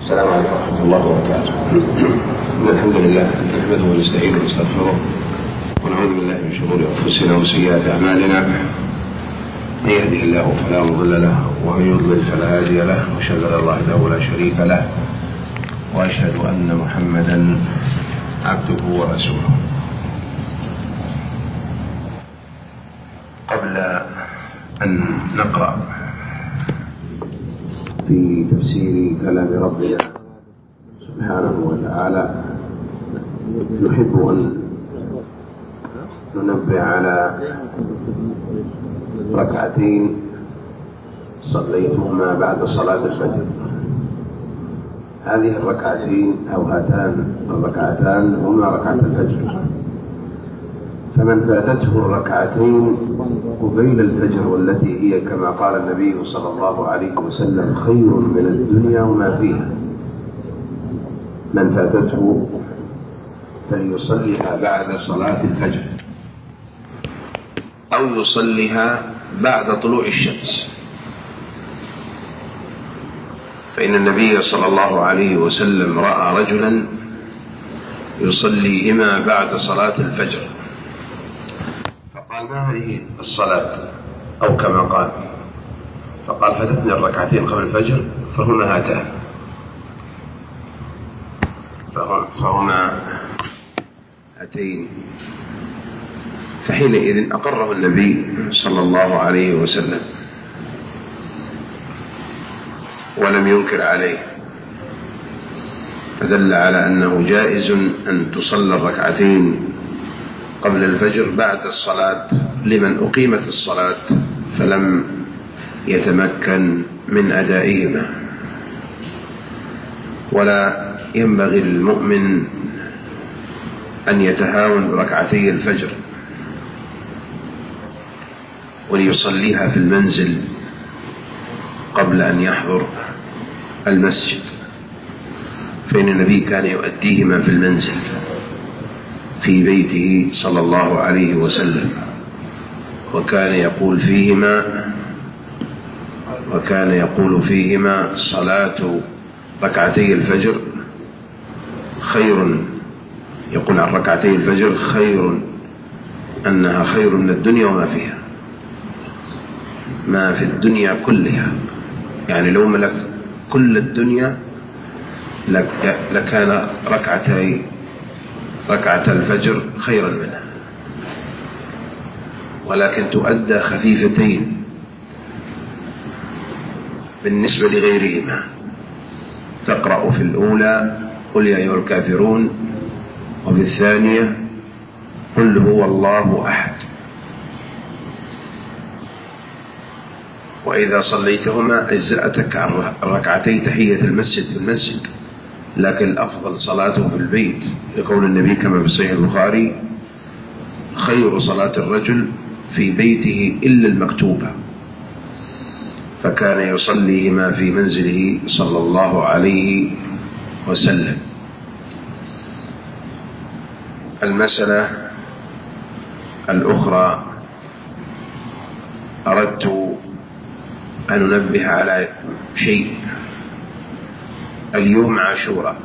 السلام عليكم ورحمة الله وبركاته. الحمد لله نحمده ونستعينه ونستغفره ونعوذ بالله من شرور أنفسنا وسيئات أعمالنا، من يهده الله فلا مضل له ومن يضلل فلا هادي له، وأشهد أن لا إله إلا لا شريك له، وأشهد أن محمدا عبده ورسوله. قبل أن نقرأ في تفسير كلام ربنا سبحانه وتعالى نحب أن ننبه على ركعتين صليتهما بعد صلاة الفجر. هذه الركعتين أو هاتان الركعتان هما ركعة الفجر، فمن فاتته الركعتين قبيل الفجر والتي هي كما قال النبي صلى الله عليه وسلم خير من الدنيا وما فيها، من فاتته فليصليها بعد صلاة الفجر أو يصليها بعد طلوع الشمس، فإن النبي صلى الله عليه وسلم رأى رجلا يصليهما بعد صلاة الفجر، فقال: ما هذه الصلاة؟ أو كما قال، فقال: فاتتني الركعتين قبل الفجر فهما هاتان، فهما هاتين. فحينئذ أقره النبي صلى الله عليه وسلم ولم ينكر عليه، فدل على أنه جائز أن تصلى الركعتين قبل الفجر بعد الصلاة لمن أقيمت الصلاة فلم يتمكن من أدائهما. ولا ينبغي للمؤمن أن يتهاون بركعتي الفجر وليصليها في المنزل قبل أن يحضر المسجد، فإن النبي كان يؤديهما في المنزل في بيته صلى الله عليه وسلم، وكان يقول فيهما صلاة ركعتي الفجر خير، يقول عن ركعتي الفجر خير، أنها خير من الدنيا وما فيها، ما في الدنيا كلها، يعني لو ملك كل الدنيا لكان ركعة الفجر خيرا منها، ولكن تؤدى خفيفتين بالنسبة لغيرهما. تقرأ في الأولى قل يا أيها الكافرون، وفي الثانية قل هو الله أحد. وإذا صليتهما أجزأتك عن ركعتي تحية المسجد في المسجد، لكن الأفضل صلاته في البيت، لقول النبي كما في صحيح البخاري: خير صلاة الرجل في بيته إلا المكتوبة، فكان يصليهما في منزله صلى الله عليه وسلم. المسألة الأخرى أردت أن ننبه على شيء. اليوم عاشوراء،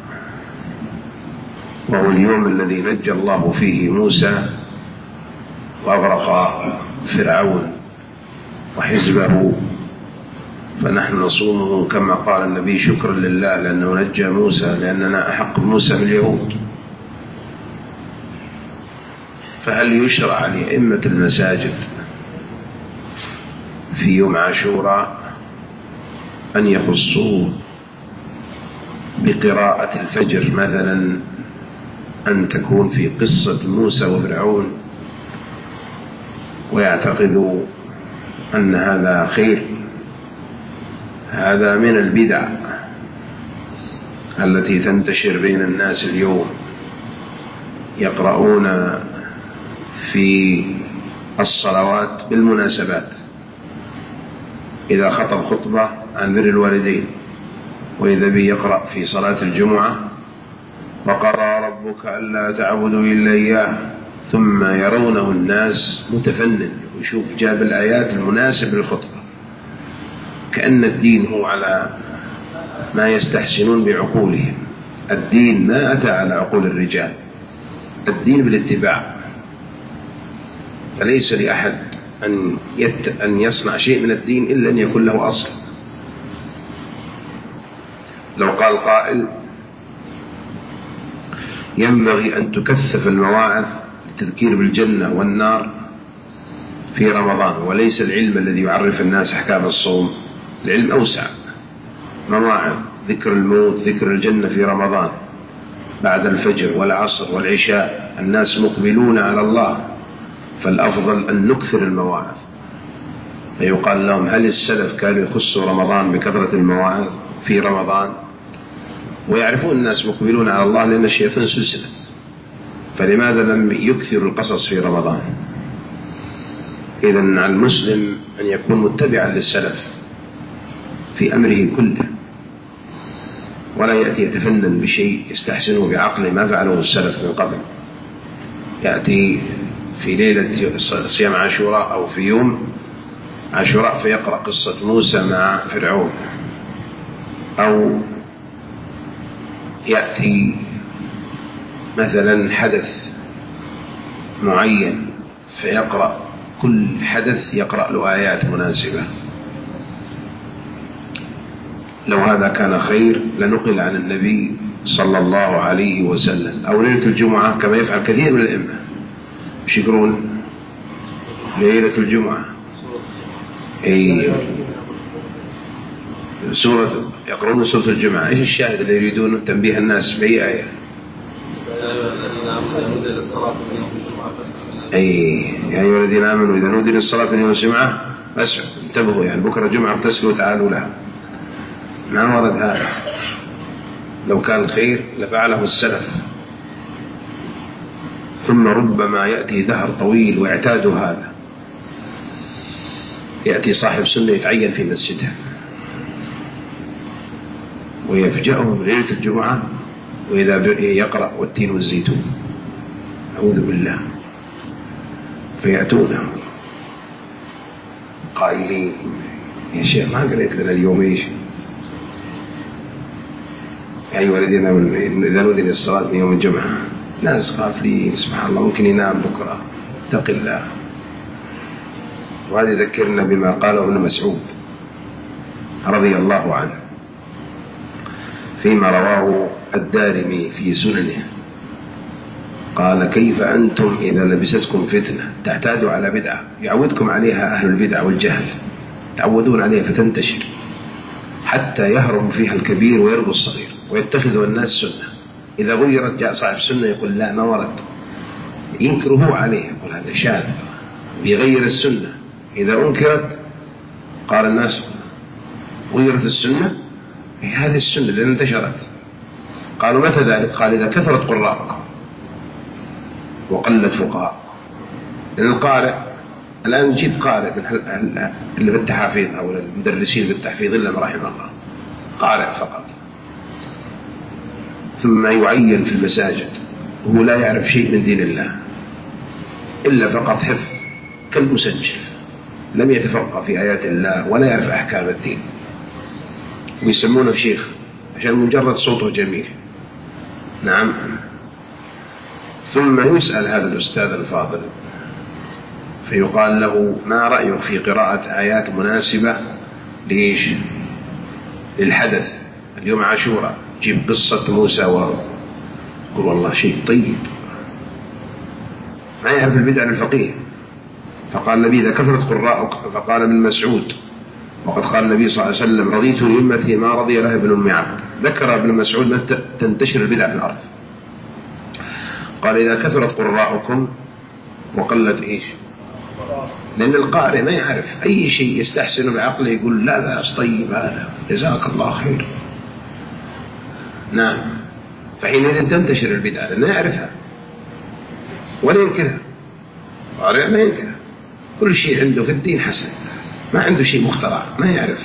وهو اليوم الذي نجى الله فيه موسى وأغرق فرعون وحزبه، فنحن نصومه كما قال النبي شكرا لله لأنه نجى موسى، لأننا أحق بموسى من اليهود. فهل يشرع لأئمة المساجد في يوم عاشوراء أن يخصوه بقراءة الفجر مثلا، أن تكون في قصة موسى وفرعون، ويعتقدوا أن هذا خير؟ هذا من البدع التي تنتشر بين الناس اليوم، يقرؤون في الصلوات بالمناسبات، إذا خطب خطبة عن بر الوالدين، وإذا به يقرأ في صلاة الجمعة: وقضى ربك ألا تعبدوا إلا إياه، ثم يرونه الناس متفنن، ويشوف جاب الآيات المناسبة للخطبة، كأن الدين هو على ما يستحسنون بعقولهم. الدين ما أتى على عقول الرجال، الدين بالاتباع. فليس لأحد أن يصنع شيء من الدين إلا أن يكون له أصل. لو قال قائل ينبغي أن تكثف المواعظ للتذكير بالجنة والنار في رمضان، وليس العلم الذي يعرف الناس أحكام الصوم، العلم أوسع، مواعظ ذكر الموت ذكر الجنة في رمضان بعد الفجر والعصر والعشاء، الناس مقبلون على الله، فالأفضل أن نكثر المواعظ. فيقال لهم هل السلف كانوا يخصوا رمضان بكثرة المواعظ في رمضان؟ ويعرفون الناس مقبلون على الله لأن الشيطان سلسلة، فلماذا لم يكثر القصص في رمضان؟ إذن على المسلم أن يكون متبعا للسلف في أمره كله، ولا يأتي يتفنن بشيء يستحسنه بعقله ما فعله السلف من قبل. يأتي في ليلة صيام عاشوراء أو في يوم عاشوراء فيقرأ قصة موسى مع فرعون، أو يأتي مثلا حدث معين فيقرأ كل حدث يقرأ له آيات مناسبة. لو هذا كان خير لنقل عن النبي صلى الله عليه وسلم. أو ليلة الجمعة كما يفعل كثير من الأئمة، مش يقولون ليلة الجمعة أي يقرؤون سورة الجمعة. إيش الشاهد اللي يريدون تنبيه الناس بأي آية؟ يا أيها الذين آمنوا إذا نودي للصلاة من يوم الجمعة فاسعوا، انتبهوا، يعني بكرة جمعة اغتسلوا تعالوا لها. ما ورد هذا. لو كان الخير لفعله السلف. ثم ربما يأتي دهر طويل واعتادوا هذا، يأتي صاحب سنة يتعين في مسجده ويفجأهم ليلة الجمعة وإذا يقرأ والتين والزيتون، أعوذ بالله، فيأتونه قائلين يا شيخ ما قرأت لنا اليوم إيش؟ يا أيها الذين آمنوا إذا نودي للصلاة من يوم الجمعة. ناس غافلين سبحان الله، ممكن ينام بكرة، اتق الله. وهذا ذكرنا بما قاله ابن مسعود رضي الله عنه فيما رواه الدارمي في سننه، قال كيف أنتم إذا لبستكم فتنة تعتادوا على بدعة يعودكم عليها أهل البدع والجهل، تعودون عليها فتنتشر حتى يهرب فيها الكبير ويربو الصغير ويتخذوا الناس سنة. إذا غيرت جاء صاحب سنة يقول لا ما ورد، ينكره عليه، يقول هذا شاذ بيغير السنة. إذا أنكرت قال الناس غيرت السنة، هذه السنة لأن انتشرت. قالوا متى ذلك؟ قال إذا كثرت قراءكم وقلت فقهاء. لأن القارئ الآن نجيب قارئ اللي بالتحافيظ أو المدرسين بالتحفيظ إلا ما رحم الله، قارئ فقط، ثم يعين في المساجد وهو لا يعرف شيء من دين الله إلا فقط حفظ كالمسجل، لم يتفقه في آيات الله ولا يعرف أحكام الدين، ويسمونه شيخ عشان مجرد صوته جميل. نعم. ثم يسأل هذا الأستاذ الفاضل فيقال له ما رأيك في قراءة آيات مناسبة ليش؟ للحدث اليوم عاشوراء، جيب قصة موسى يقول والله شيء طيب، ما يعرف البدع الفقيه. فقال النبي إذا كثرت قراءك، فقال ابن مسعود وقد قال النبي صلى الله عليه وسلم رضيت لأمتي ما رضي لها ابن أم عبد. ذكر ابن مسعود من تنتشر البدع في الأرض، قال إذا كثرت قراءكم وقلت إيش؟ لأن القارئ ما يعرف أي شيء، يستحسن بعقله يقول لا لا طيب هذا جزاك الله خير. نعم. فحينئذ تنتشر البدعة لأنه يعرفها ولا ينكرها، القارئ ما ينكرها، كل شيء عنده في الدين حسن، ما عنده شيء مخترع، ما يعرف.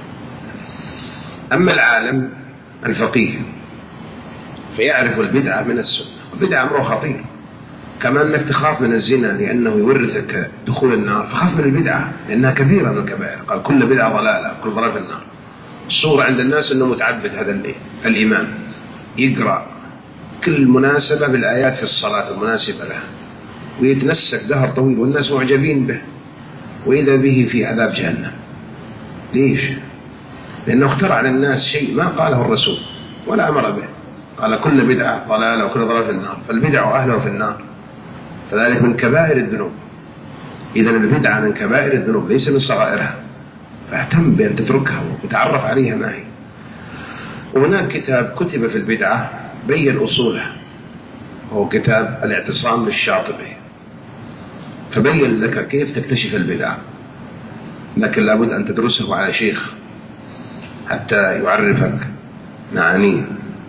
أما العالم الفقيه فيعرف البدعة من السنة، البدعة أمره خطير، كما أنك تخاف من الزنا لأنه يورثك دخول النار، فخاف من البدعة لأنها كبيرة من الكبائر، قال كل بدعة ضلالة كل ضلال في النار. صورة عند الناس أنه متعبد هذا الإمام، يقرأ كل مناسبة بالآيات في الصلاة المناسبة له، ويتنسك دهر طويل والناس معجبين به، وإذا به في عذاب جهنم. ليش؟ لأنه اخترع للناس شيء ما قاله الرسول ولا أمر به. قال كل بدعة ضلالة وكل ضلالة في النار، فالبدع أهلها في النار، فذلك من كبائر الذنوب. إذن البدعة من كبائر الذنوب ليس من صغائرها، فاهتم بأن تتركها وتعرف عليها ما هي. وهناك كتاب كتب في البدعة بين أصولها، هو كتاب الاعتصام للشاطبي، فبين لك كيف تكتشف البدعة، لكن لابد أن تدرسه على شيخ حتى يعرفك معانيه.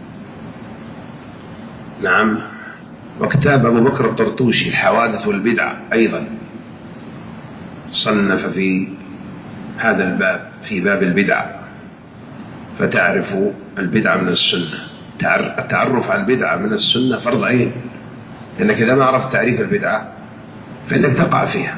نعم. وكتاب أبو بكر الطرطوشي الحوادث والبدع أيضا صنف في هذا الباب، في باب البدع، فتعرف البدعة من السنة. التعرف على البدعة من السنة فرض عين، لأنك إذا ما عرفت تعريف البدعة فإنك تقع فيها،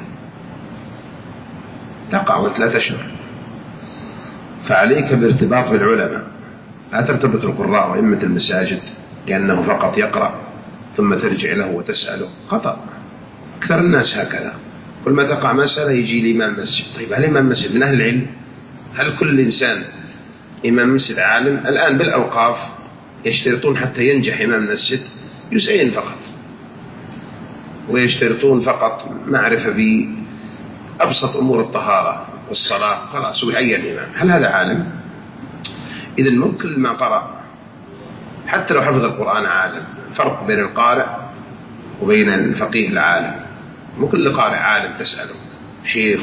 تقع وأنت لا تشعر. فعليك بارتباط بالعلماء، لا ترتبط القراء وإمة المساجد لأنه فقط يقرأ ثم ترجع له وتسأله، خطأ. أكثر الناس هكذا، كل ما تقع مسألة يجي الإمام مسجد. طيب هل الإمام مسجد من أهل العلم؟ هل كل إنسان إمام مسجد عالم؟ الآن بالأوقاف يشترطون حتى ينجح إمام مسجد جزئين فقط، ويشترطون فقط معرفة بأبسط أمور الطهارة والصلاة، خلاص ويعين الإمام. هل هذا عالم؟ إذن مو كل ما قرأ حتى لو حفظ القرآن عالم. فرق بين القارئ وبين الفقيه العالم. مو كل قارئ عالم تسأله شيخ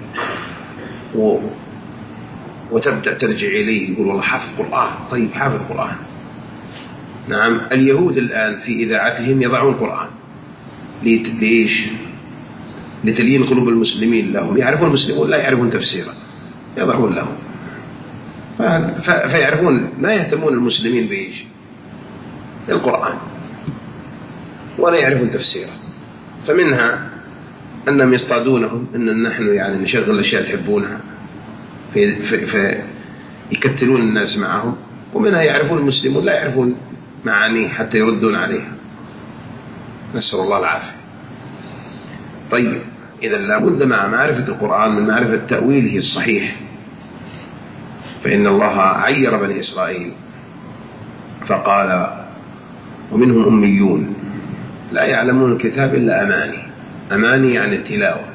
وتبدأ ترجع إليه يقول والله حافظ قرآن. طيب حافظ قرآن. نعم. اليهود الآن في إذاعتهم يضعون قرآن. ليش؟ لتليين قلوب المسلمين لهم. يعرفون المسلمون لا يعرفون تفسيره، يضعون لهم فيعرفون. لا يهتمون المسلمين بإيش؟ القرآن، ولا يعرفون تفسيره. فمنها أنهم يصطادونهم أن نحن يعني نشغل أشياء تحبونها فيكتلون الناس معهم، ومنها يعرفون المسلمون لا يعرفون معانيه حتى يردون عليها، نسأل الله العافية. طيب إذا لابد مع معرفة القرآن من معرفة تأويله الصحيح، فإن الله عير بني إسرائيل فقال ومنهم أميون لا يعلمون الكتاب إلا أماني. أماني يعني التلاوة.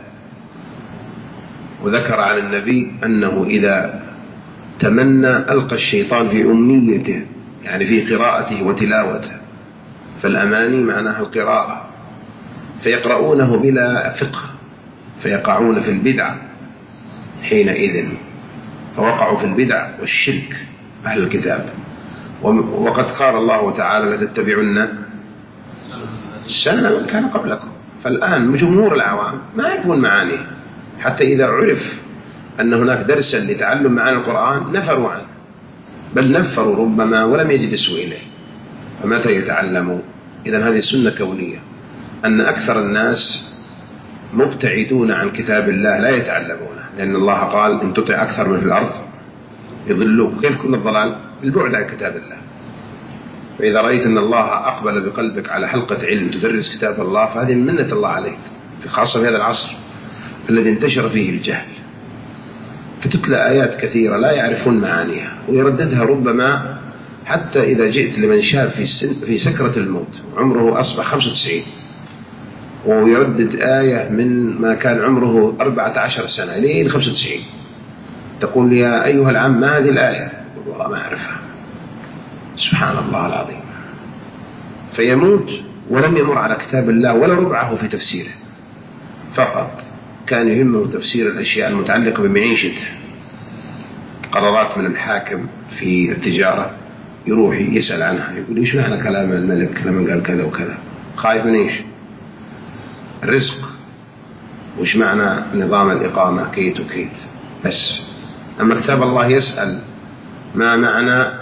وذكر عن النبي أنه إذا تمنى ألقى الشيطان في أمنيته، يعني في قراءته وتلاوته. فالأماني معناها القراءة، فيقرؤونه بلا فقه فيقعون في البدع حينئذ، فوقعوا في البدع والشرك أهل الكتاب. وقد قال الله تعالى لتتبعن سنن من كان قبلكم. فالآن جمهور العوام ما يعرفون معانيه، حتى إذا عرف أن هناك درسا لتعلم معاني القرآن نفروا عنه، بل نفروا ربما ولم يجلسوا إليه. فمتى يتعلموا؟ إذن هذه سنة كونية، أن أكثر الناس مبتعدون عن كتاب الله لا يتعلمونه، لأن الله قال إن تطع أكثر من في الأرض يضلوك. كيف كل الضلال؟ البعد عن كتاب الله. فإذا رأيت أن الله أقبل بقلبك على حلقة علم تدرس كتاب الله فهذه منة الله عليك، خاصة في هذا العصر الذي انتشر فيه الجهل. فتتلى آيات كثيرة لا يعرفون معانيها ويرددها، ربما حتى إذا جئت لمن شاب في سكرة الموت عمره أصبح 95 ويردد آية من ما كان عمره 14 سنة إلى 95، تقول لي يا أيها العم ما هذه الآية؟ يقول والله ما أعرفها. سبحان الله العظيم. فيموت ولم يمر على كتاب الله ولا ربعه في تفسيره، فقط كان يهمه تفسير الأشياء المتعلقة بمعيشته. قرارات من الحاكم في التجارة يروح يسأل عنها، يقول إيش معنى كلام الملك لما قال كذا وكذا؟ خايف من إيش؟ الرزق. وإيش معنى نظام الإقامة؟ كيت وكيت بس. أما كتاب الله يسأل ما معنى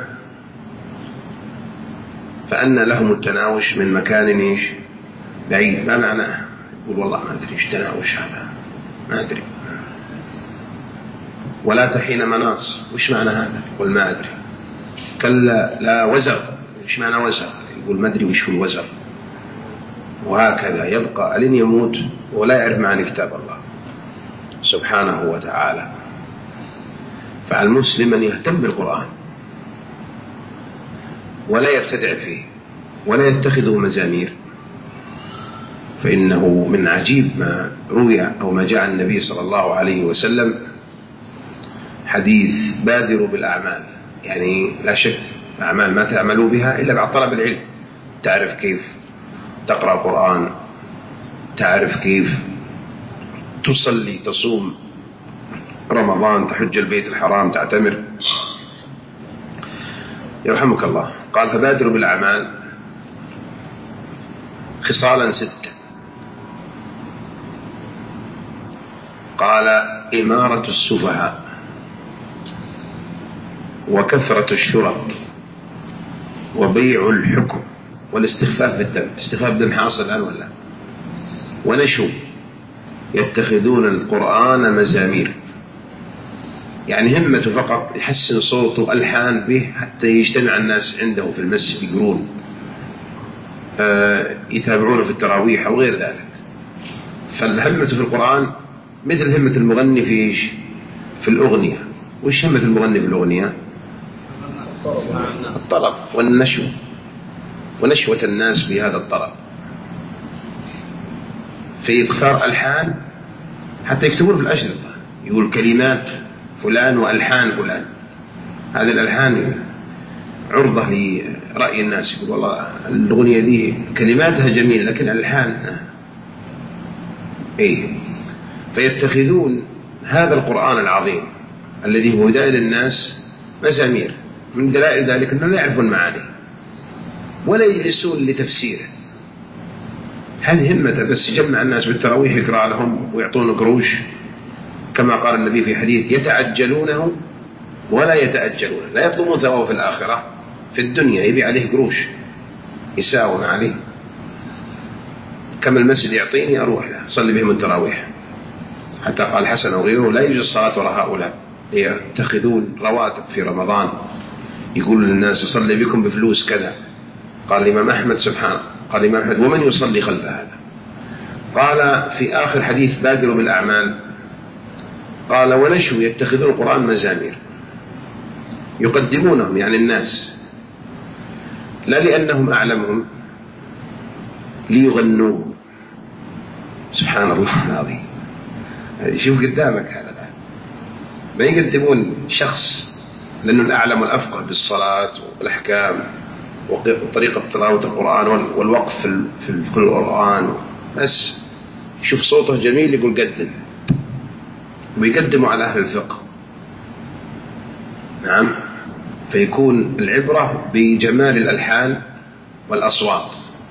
فأن لهم التناوش من مكان إيش بعيد، ما معناه؟ يقول والله ما أدري إيش تناوش هذا، ما أدري. ولا تحين مناص. وش معنى هذا؟ يقول ما أدري. كلا لا وزر. وش معنى وزر؟ يقول ما أدري وش هو الوزر. وهكذا يبقى لن يموت ولا يعرف معنى كتاب الله سبحانه وتعالى. فالمسلم أن يهتم بالقرآن ولا يبتدع فيه ولا يتخذه مزامير، فإنه من عجيب ما روي أو ما جاء النبي صلى الله عليه وسلم حديث بادروا بالأعمال، يعني لا شك أعمال ما تعملوا بها إلا بعد طلب العلم. تعرف كيف تقرأ القرآن، تعرف كيف تصلي، تصوم رمضان، تحج البيت الحرام، تعتمر. يرحمك الله. قال فبادروا بالأعمال خصالا 6. قال إمارة السفهاء، وكثرة الشرب، وبيع الحكم، والاستخفاف بالدم. استخفاف بالدم حاصل الآن ولا؟ ونشو يتخذون القرآن مزامير، يعني همته فقط يحسن صوته ألحان به حتى يجتمع الناس عنده في المسجد يقرون، يتابعونه في التراويح أو غير ذلك. فالهمة في القرآن مثل همة المغني في الأغنية. وش همة المغني في الأغنية؟ الطرب والنشو، ونشوة الناس بهذا الطرب، في إكثار ألحان حتى يكتبون في الأشرطة يقول كلمات فلان وألحان فلان. هذه الألحان عرضة لرأي الناس، يقول والله الأغنية دي كلماتها جميل لكن ألحان إيه. فيتخذون هذا القرآن العظيم الذي هو هداية للناس مزامير. من دلائل ذلك أنهم لا يعرفون معانيه ولا يجلسون لتفسيره. هل همته بس يجمع الناس بالتراويح يقرأ لهم ويعطون قروش، كما قال النبي في حديث يتعجلونه ولا يتأجلون، لا يطلبون ثوابه في الآخرة، في الدنيا يبي عليه قروش يساوم عليه. كم المسجد يعطيني أروح له صلي بهم التراويح. حتى قال حسن وغيره لا يوجد الصلاة وراء هؤلاء، يتخذون رواتب في رمضان يقول للناس يصلي بكم بفلوس كذا. قال الإمام أحمد سبحانه، قال الإمام أحمد ومن يصلي خلف هذا؟ قال في آخر حديث بادروا بالأعمال قال ونشوا يتخذون القرآن مزامير يقدمونهم، يعني الناس، لا لأنهم أعلمهم، ليغنوه. سبحان الله العظيم. شوف قدامك هذا الآن ما يقدمون شخص لأنه الأعلم والأفقه بالصلاة والأحكام وطريقة تلاوة القرآن والوقف في القرآن، بس شوف صوته جميل يقول قدم، ويقدموا على أهل الفقه. نعم. فيكون العبرة بجمال الألحان والأصوات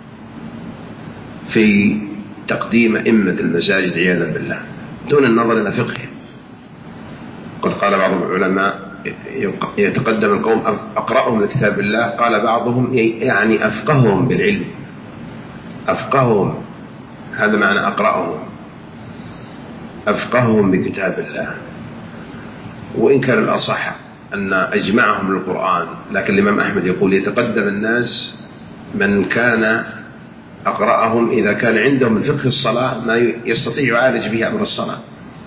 في تقديم أئمة المساجد عياذا بالله دون النظر إلى فقه. قد قال بعض العلماء يتقدم القوم أقرأهم لكتاب الله، قال بعضهم يعني أفقههم بالعلم، أفقههم، هذا معنى أقرأهم، أفقههم بكتاب الله. وإن كان الأصح أن أجمعهم للقرآن، لكن الإمام أحمد يقول يتقدم الناس من كان أقرأهم إذا كان عندهم من فقه الصلاة ما يستطيع يعالج به أمر الصلاة.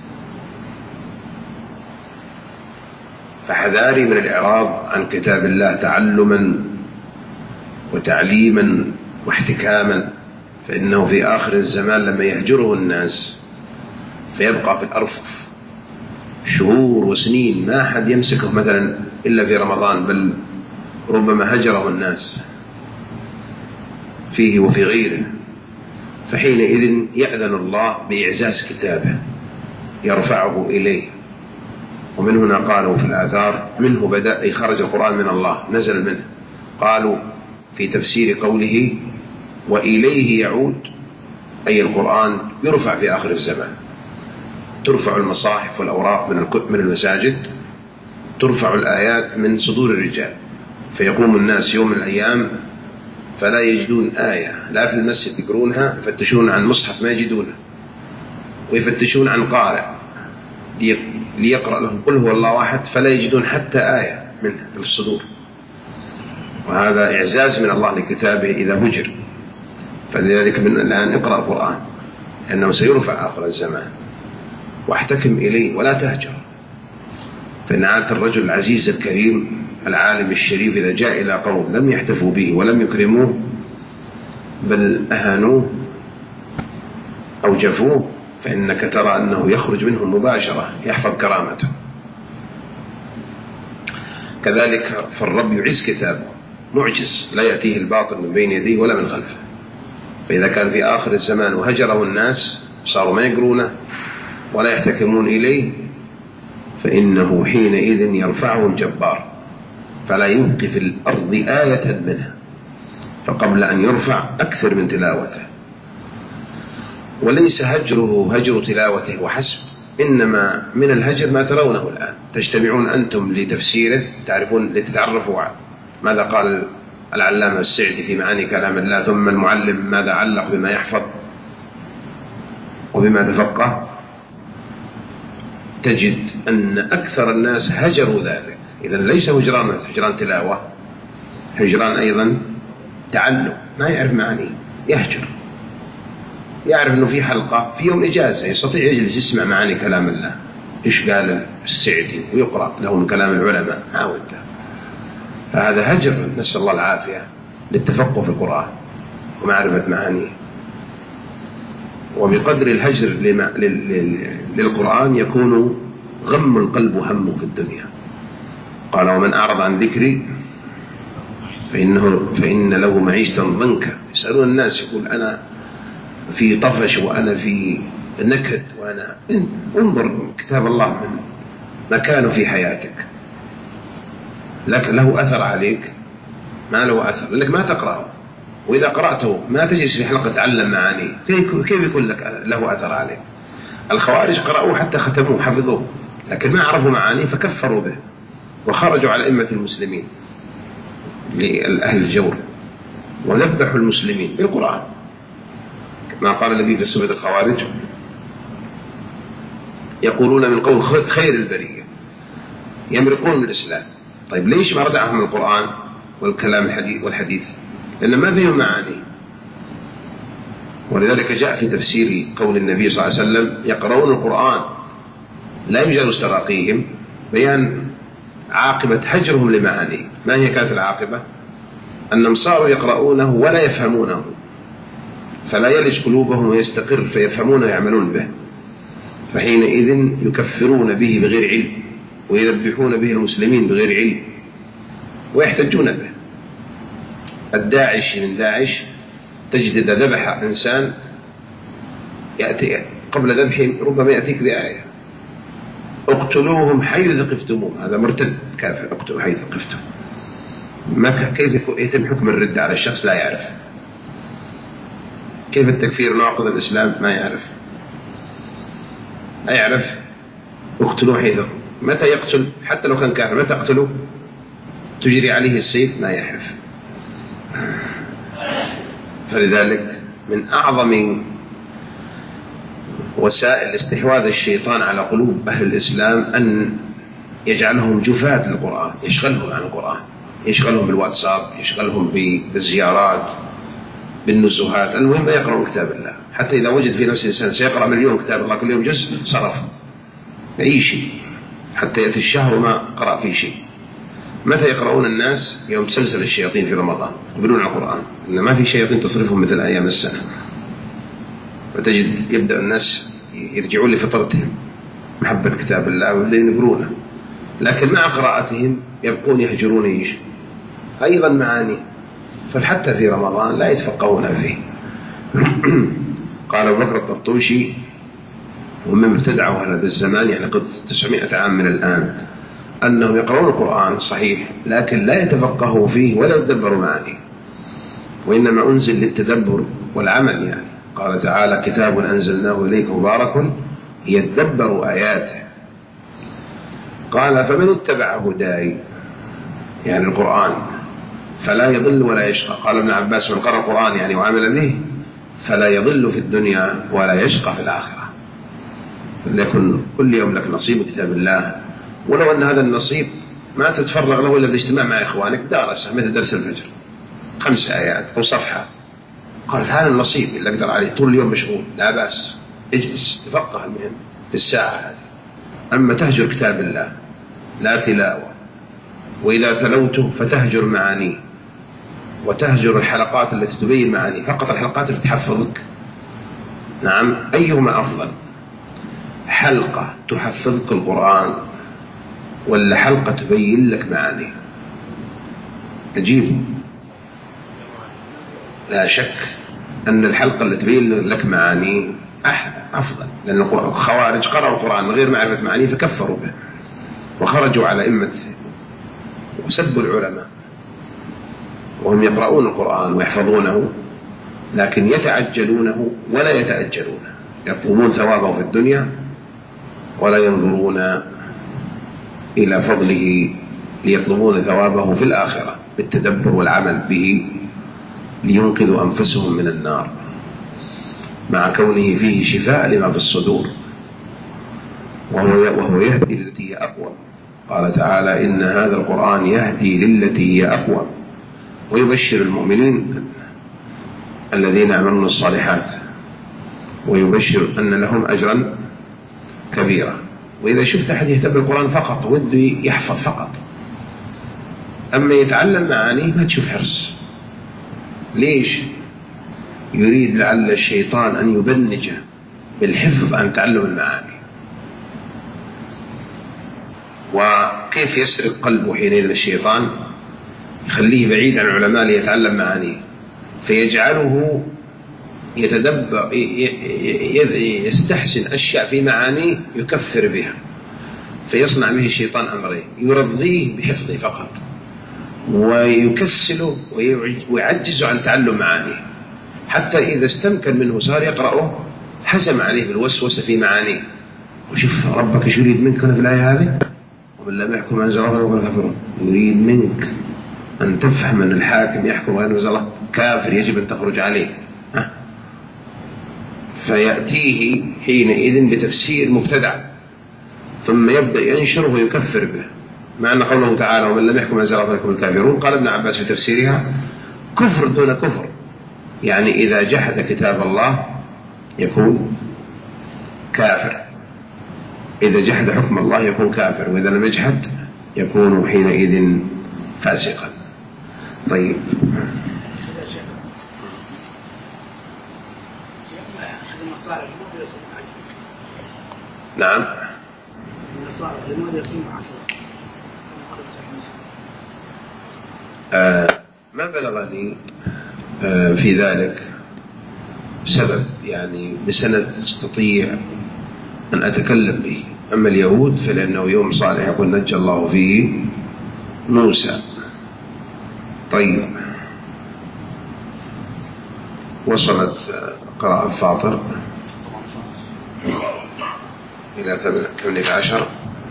فحذاري من الإعراض عن كتاب الله تعلما وتعليما واحتكاما، فإنه في آخر الزمان لما يهجره الناس فيبقى في الأرفف شهور وسنين ما أحد يمسكه مثلا إلا في رمضان، بل ربما هجره الناس فيه وفي غيره. فحينئذ يأذن الله بإعزاز كتابه يرفعه إليه. ومن هنا قالوا في الآثار منه بدأ، أي خرج القرآن من الله نزل منه. قالوا في تفسير قوله وإليه يعود، أي القرآن يرفع في آخر الزمان، ترفع المصاحف والأوراق من المساجد، ترفع الآيات من صدور الرجال، فيقوم الناس يوم من الأيام فلا يجدون آية لا في المسجد يقرونها، يفتشون عن مصحف ما يجدونه، ويفتشون عن قارئ ليقرأ لهم قل هو الله أحد فلا يجدون حتى آية منه في الصدور، وهذا إعزاز من الله لكتابه إذا هجر. فلذلك من الآن اقرأ القرآن لأنه سيرفع آخر الزمان، واحتكم إليه ولا تهجر. فإن عادة الرجل العزيز الكريم العالم الشريف إذا جاء إلى قوم لم يحتفوا به ولم يكرموه بل أهانوه أو جفوه، فإنك ترى أنه يخرج منهم مباشرة يحفظ كرامته. كذلك فالرب يعز كتابه معجز لا يأتيه الباطل من بين يديه ولا من خلفه. فإذا كان في آخر الزمان وهجره الناس صاروا ما يقرونه ولا يحتكمون إليه، فإنه حينئذ يرفعهم جبار فلا يبقي في الأرض آية منها، فقبل أن يرفع أكثر من تلاوته. وليس هجره هجر تلاوته وحسب، إنما من الهجر ما ترونه الآن، تجتمعون أنتم لتفسيره تعرفون لتتعرفوا ماذا قال العلامة السعدي في معاني كلام الله، ثم المعلم ماذا علق بما يحفظ وبما تفقه، تجد أن أكثر الناس هجروا ذلك. إذن ليس هجران تلاوة، هجران أيضا تعلم، ما يعرف معانيه يهجر، يعرف أنه في حلقة في يوم إجازة يستطيع يجلس يسمع معاني كلام الله إيش قال السعدي ويقرأ له من كلام العلماء ما وده. فهذا هجر نسأل الله العافية للتفقه في القرآن ومعرفة معانيه. وبقدر الهجر للقرآن يكون غم القلب وهمه في الدنيا. قال ومن أعرض عن ذكري فإن له معيشة ضنكا. يسألون الناس يقول أنا في طفش وأنا في نكد، وأنا انظر كتاب الله من مكانه في حياتك، لك له أثر عليك؟ ما له أثر لأنك ما تقرأه، وإذا قرأته ما تجلس في حلقة تعلم معانيه، كيف يكون لك له أثر عليك؟ الخوارج قرأوه حتى ختموه حفظوه لكن ما عرفوا معانيه فكفروا به وخرجوا على أئمة المسلمين لأهل الجور وذبحوا المسلمين بالقرآن، ما قال النبي في سورة الخوارج يقولون من قول خير البرية يمرقون من الإسلام. طيب ليش ما ردعهم القرآن والكلام والحديث؟ لأن ما فيهم معاني. ولذلك جاء في تفسير قول النبي صلى الله عليه وسلم يقرؤون القرآن لا يجوز تراقيهم بيان عاقبة هجرهم لمعانيه. ما هي كانت العاقبة؟ أنهم صاروا يقرؤونه ولا يفهمونه فلا يلج قلوبهم ويستقر فيفهمون ويعملون به، فحينئذ يكفرون به بغير علم ويذبحون به المسلمين بغير علم ويحتجون به. الداعش من داعش تجد إذا ذبح إنسان يأتي قبل ذبحهم ربما يأتيك بآية اقتلوهم حيث ثقفتموهم، هذا مرتد كافر، اقتلوا حيث ثقفتم. كيف يتم حكم الردة على الشخص لا يعرف؟ كيف التكفير ناقض الإسلام ما يعرف؟ لا يعرف. اقتلوا حيث، متى يقتل حتى لو كان كافر متى تقتله؟ تجري عليه السيف ما يعرف. فلذلك من أعظم وسائل استحواذ الشيطان على قلوب أهل الإسلام أن يجعلهم جفاة للقرآن، يشغلهم عن القرآن، يشغلهم بالواتساب، يشغلهم بالزيارات، بالنزهات، المهم يقرأوا كتاب الله. حتى إذا وجد في نفس الإنسان سيقرأ مليون كتاب الله كل يوم جزء صرف أي شيء حتى يأتي الشهر وما قرأ فيه شيء. متى يقرؤون الناس؟ يوم تسلسل الشياطين في رمضان يقبلون على القرآن، إن ما في شياطين تصرفهم مثل أيام السنة، فتجد يبدأ الناس يرجعون لفطرتهم محبة كتاب الله والذين يقرونه، لكن مع قراءتهم يبقون يهجرون إيش أيضا معاني، فحتى في رمضان لا يتفقهون فيه. قال أبو بكر الطرطوشي ومن ابتدعوا هذا الزمان يعني قد 900 عام من الآن أنهم يقرؤون القرآن صحيح لكن لا يتفقهوا فيه ولا يتدبروا معانيه، وإنما أنزل للتدبر والعمل. يعني قال تعالى كتاب أنزلناه إليك مبارك يتدبروا آياته. قال فمن اتبع هداي يعني القرآن فلا يضل ولا يشقى. قال ابن عباس من قرأ القرآن يعني وعمل به فلا يضل في الدنيا ولا يشقى في الآخرة. ليكن كل يوم لك نصيب من كتاب الله، ولو أن هذا النصيب ما تتفرغ له إلا بالاجتماع مع إخوانك، درسة مثل درس الفجر 5 آيات أو صفحة، قال هذا النصيب اللي أقدر عليه، طول اليوم مشغول لا بأس، اجلس تفقه المهم في الساعة هذه. أما تهجر كتاب الله لا تلاوة، وإذا تلوته فتهجر معانيه، وتهجر الحلقات التي تبين معانيه، فقط الحلقات التي تحفظك. نعم، أيهما أفضل؟ حلقة تحفظك القرآن ولا حلقة تبين لك معانيه؟ أجيب. لا شك أن الحلقة التي تبين لك معانيه أفضل، لأن الخوارج قرأوا القرآن من غير معرفة معانيه فكفروا به وخرجوا على أئمة وسبوا العلماء، وهم يقرؤون القرآن ويحفظونه لكن يتعجلونه ولا يتأجلونه، يطلبون ثوابه في الدنيا ولا ينظرون إلى فضله ليطلبون ثوابه في الآخرة بالتدبر والعمل به لينقذوا أنفسهم من النار، مع كونه فيه شفاء لما في الصدور، وهو يهدي للتي هي أقوى. قال تعالى إن هذا القرآن يهدي للتي هي أقوى ويبشر المؤمنين الذين يعملون الصالحات ويبشر أن لهم أجرا كبيرا. وإذا شفت أحد يهتم بالقرآن فقط وده يحفظ فقط، أما يتعلم معانيه ما تشوف حرص. ليش؟ يريد لعل الشيطان أن يبنجه بالحفظ عن تعلم المعاني. وكيف يسرق قلبه حينئذ الشيطان؟ يخليه بعيد عن العلماء ليتعلم معانيه، فيجعله يتدبر يستحسن أشياء في معانيه يكفر بها، فيصنع به الشيطان أمرين: يرضيه بحفظه فقط، ويكسله ويعجزه عن تعلم معانيه، حتى إذا استمكن منه صار يقرأه حسم عليه بالوسوسة في معانيه. وشوف ربك ايش يريد منك في الآية هذه: ومن لم يحكم ما أنزل الله فهو كافر. يريد منك أن تفهم أن الحاكم يحكم غير أنزل الله كافر، يجب أن تخرج عليه. فيأتيه حينئذ بتفسير مبتدع، ثم يبدأ ينشره ويكفر به، مع أن قوله تعالى ومن لم يحكم ما أنزل الله فأولئك هم الكافرون، قال ابن عباس في تفسيرها: كفر دون كفر، يعني إذا جحد كتاب الله يكون كافر، إذا جحد حكم الله يكون كافر، وإذا لم يجحد يكون حينئذ فاسقا. طيب، نعم، ما بلغني في ذلك سبب يعني بسند استطيع أن أتكلم به. أما اليهود فلأنه يوم صالح يقول نجى الله فيه موسى. طيب، وصلت قراءة فاطر إلى 18.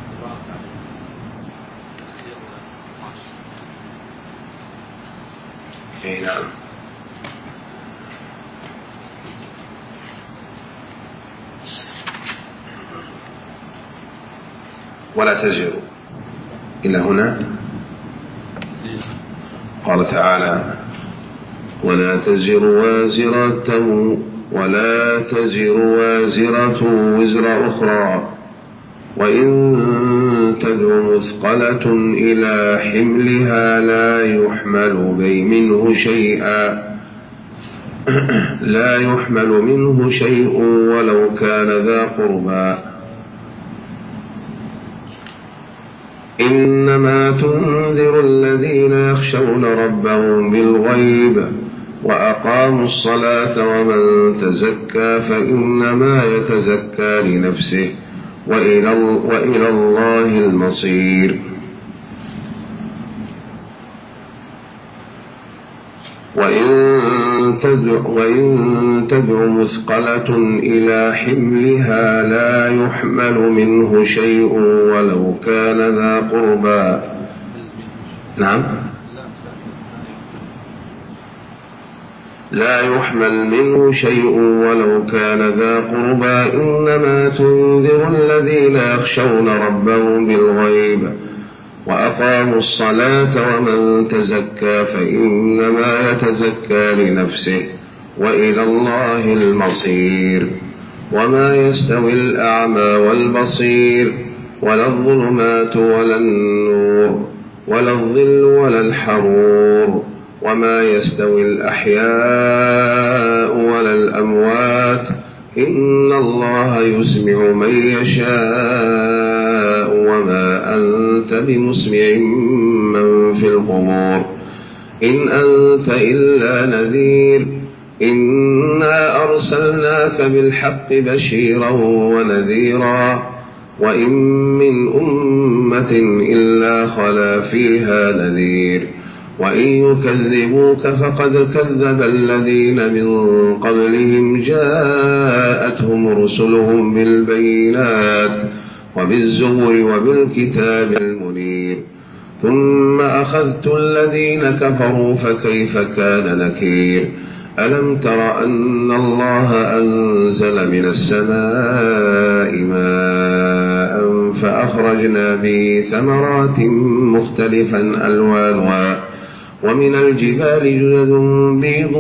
أي نعم. ولا تزر إلى هنا. قال تعالى ولا تزر وازرة وزر أخرى وإن تدع مثقلة إلى حملها لا يحمل منه شيء ولو كان ذا قربى إنما تنذر الذين يخشون ربهم بالغيب وأقاموا الصلاة ومن تزكى فإنما يتزكى لنفسه وإلى الله المصير. وإن تدع مثقلة إلى حملها لا يحمل منه شيء ولو كان ذا قربى. نعم. لا يحمل منه شيء ولو كان ذا قربى إنما تنذر الذين يخشون ربهم بالغيب وأقاموا الصلاة ومن تزكى فإنما يتزكى لنفسه وإلى الله المصير وما يستوي الأعمى والبصير ولا الظلمات ولا النور ولا الظل ولا الحرور وما يستوي الأحياء ولا الأموات إن الله يسمع من يشاء وما أنت بمسمع من في القبور إن أنت إلا نذير إنا أرسلناك بالحق بشيرا ونذيرا وإن من أمة إلا خلا فيها نذير وإن يكذبوك فقد كذب الذين من قبلهم جاءتهم رسلهم بالبينات وبالزبر وبالكتاب المنير ثم أخذت الذين كفروا فكيف كان نكير ألم تر أن الله أنزل من السماء ماء فأخرجنا به ثمرات مختلفا ألوانها ومن الجبال جدد بيض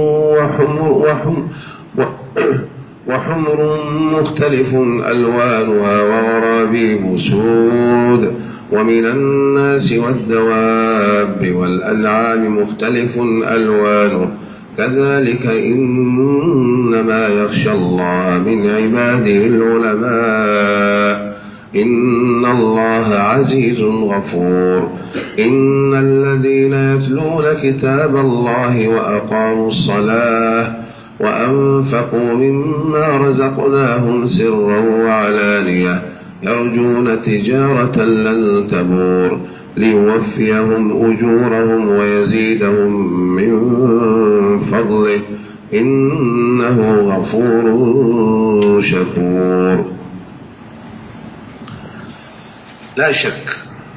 وحمر مختلف ألوانها وغرابيب سود ومن الناس والدواب والأنعام مختلف ألوانه كذلك إنما يخشى الله من عباده العلماء إن الله عزيز غفور إن الذين يتلون كتاب الله وأقاموا الصلاة وأنفقوا مما رزقناهم سرا وعلانية يرجون تجارة لن تبور ليوفيهم أجورهم ويزيدهم من فضله إنه غفور شكور. لا شك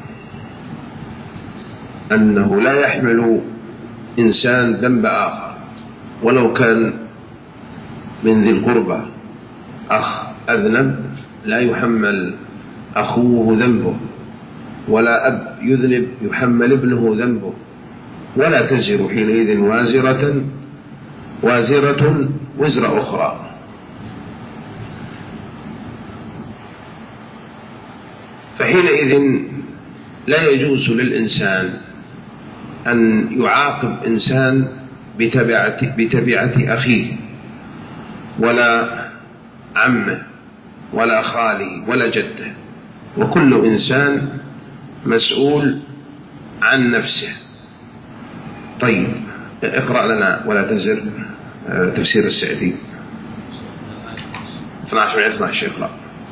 أنه لا يحمل إنسان ذنب آخر ولو كان من ذي القربى أخ أذنب لا يحمل أخوه ذنبه ولا أب يذنب يحمل ابنه ذنبه ولا تزر حينئذ وازرة وزر أخرى. فحينئذ لا يجوز للإنسان أن يعاقب إنسان بتبعة أخيه ولا عمه ولا خاله ولا جده، وكل إنسان مسؤول عن نفسه. طيب اقرأ لنا ولا تزر تفسير السعدي 12 اقرأ.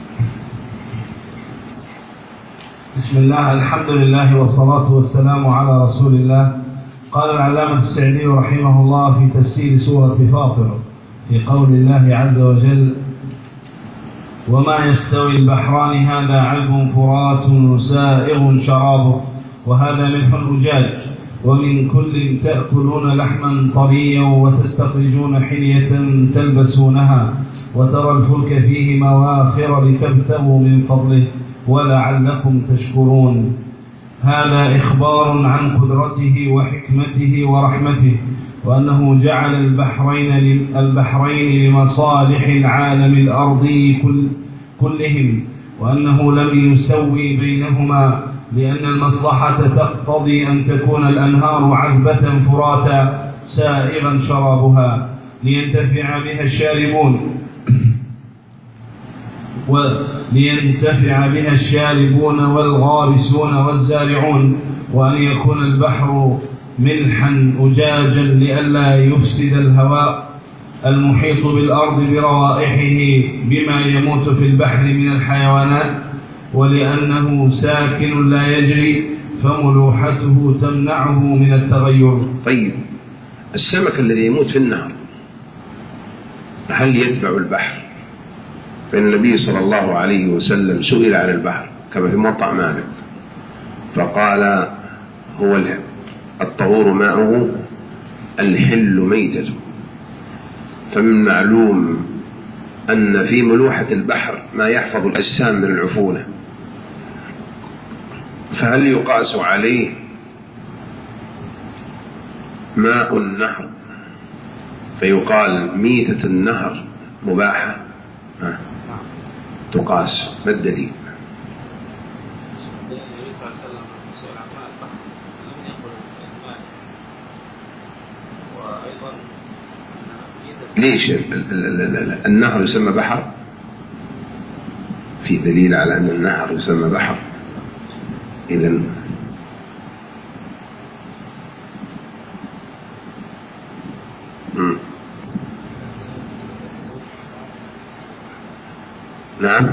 بسم الله الحمد لله والصلاة والسلام على رسول الله. قال العلامة السعدي رحمه الله في تفسير سورة فاطر في قول الله عز وجل: وما يستوي البحران هذا عذب فرات سائغ شرابه وهذا ملح أجاج ومن كل تأكلون لحما طريا وتستخرجون حلية تلبسونها وترى الفلك فيه مواخر لتبتغوا من فضله ولعلكم تشكرون. هذا إخبار عن قدرته وحكمته ورحمته، وأنه جعل البحرين لمصالح العالم الأرضي كلهم، وأنه لم يسوي بينهما، لأن المصلحة تقتضي أن تكون الأنهار عذبة فراتا سائغا شرابها لينتفع بها الشاربون والغارسون والزارعون، وأن يكون البحر ملحا أجاجا لئلا يفسد الهواء المحيط بالأرض بروائحه بما يموت في البحر من الحيوانات، ولأنه ساكن لا يجري فملوحته تمنعه من التغير. طيب السمك الذي يموت في النهر هل يتبع البحر؟ فإن النبي صلى الله عليه وسلم سئل عن البحر كما في موطأ مالك فقال: هو الطهور ماؤه الحل ميتته. فمن معلوم أن في ملوحة البحر ما يحفظ الأجسام من العفونة، فهل يقاس عليه ماء النهر فيقال ميتة النهر مباحة؟ تقاس. ما الدليل؟ ليش النهر يسمى بحر؟ في دليل على أن النهر يسمى بحر. إذن نعم.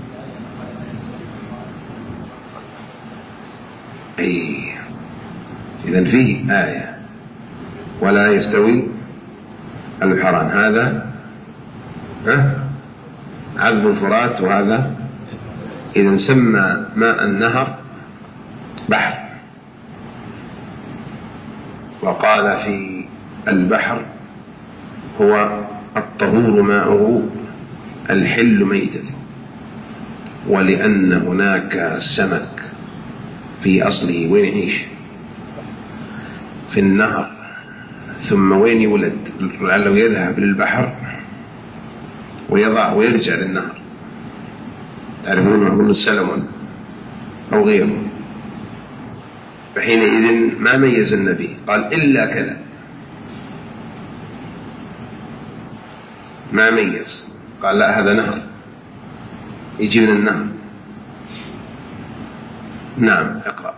إذن فيه آية ولا يستوي البحران، هذا عذب فرات وهذا، إذن سمى ماء النهر بحر. وقال في البحر هو الطهور ماؤه الحل ميتته، ولأن هناك سمك في أصله وين يعيش؟ في النهر، ثم وين يولد؟ لعله يذهب للبحر ويضع ويرجع للنهر. تعرفون يقول السلمون أو غيره. فحينئذ ما ميز النبي، قال إلا كذا، ما ميز، قال لا هذا نهر يجي من النهر. نعم اقرأ.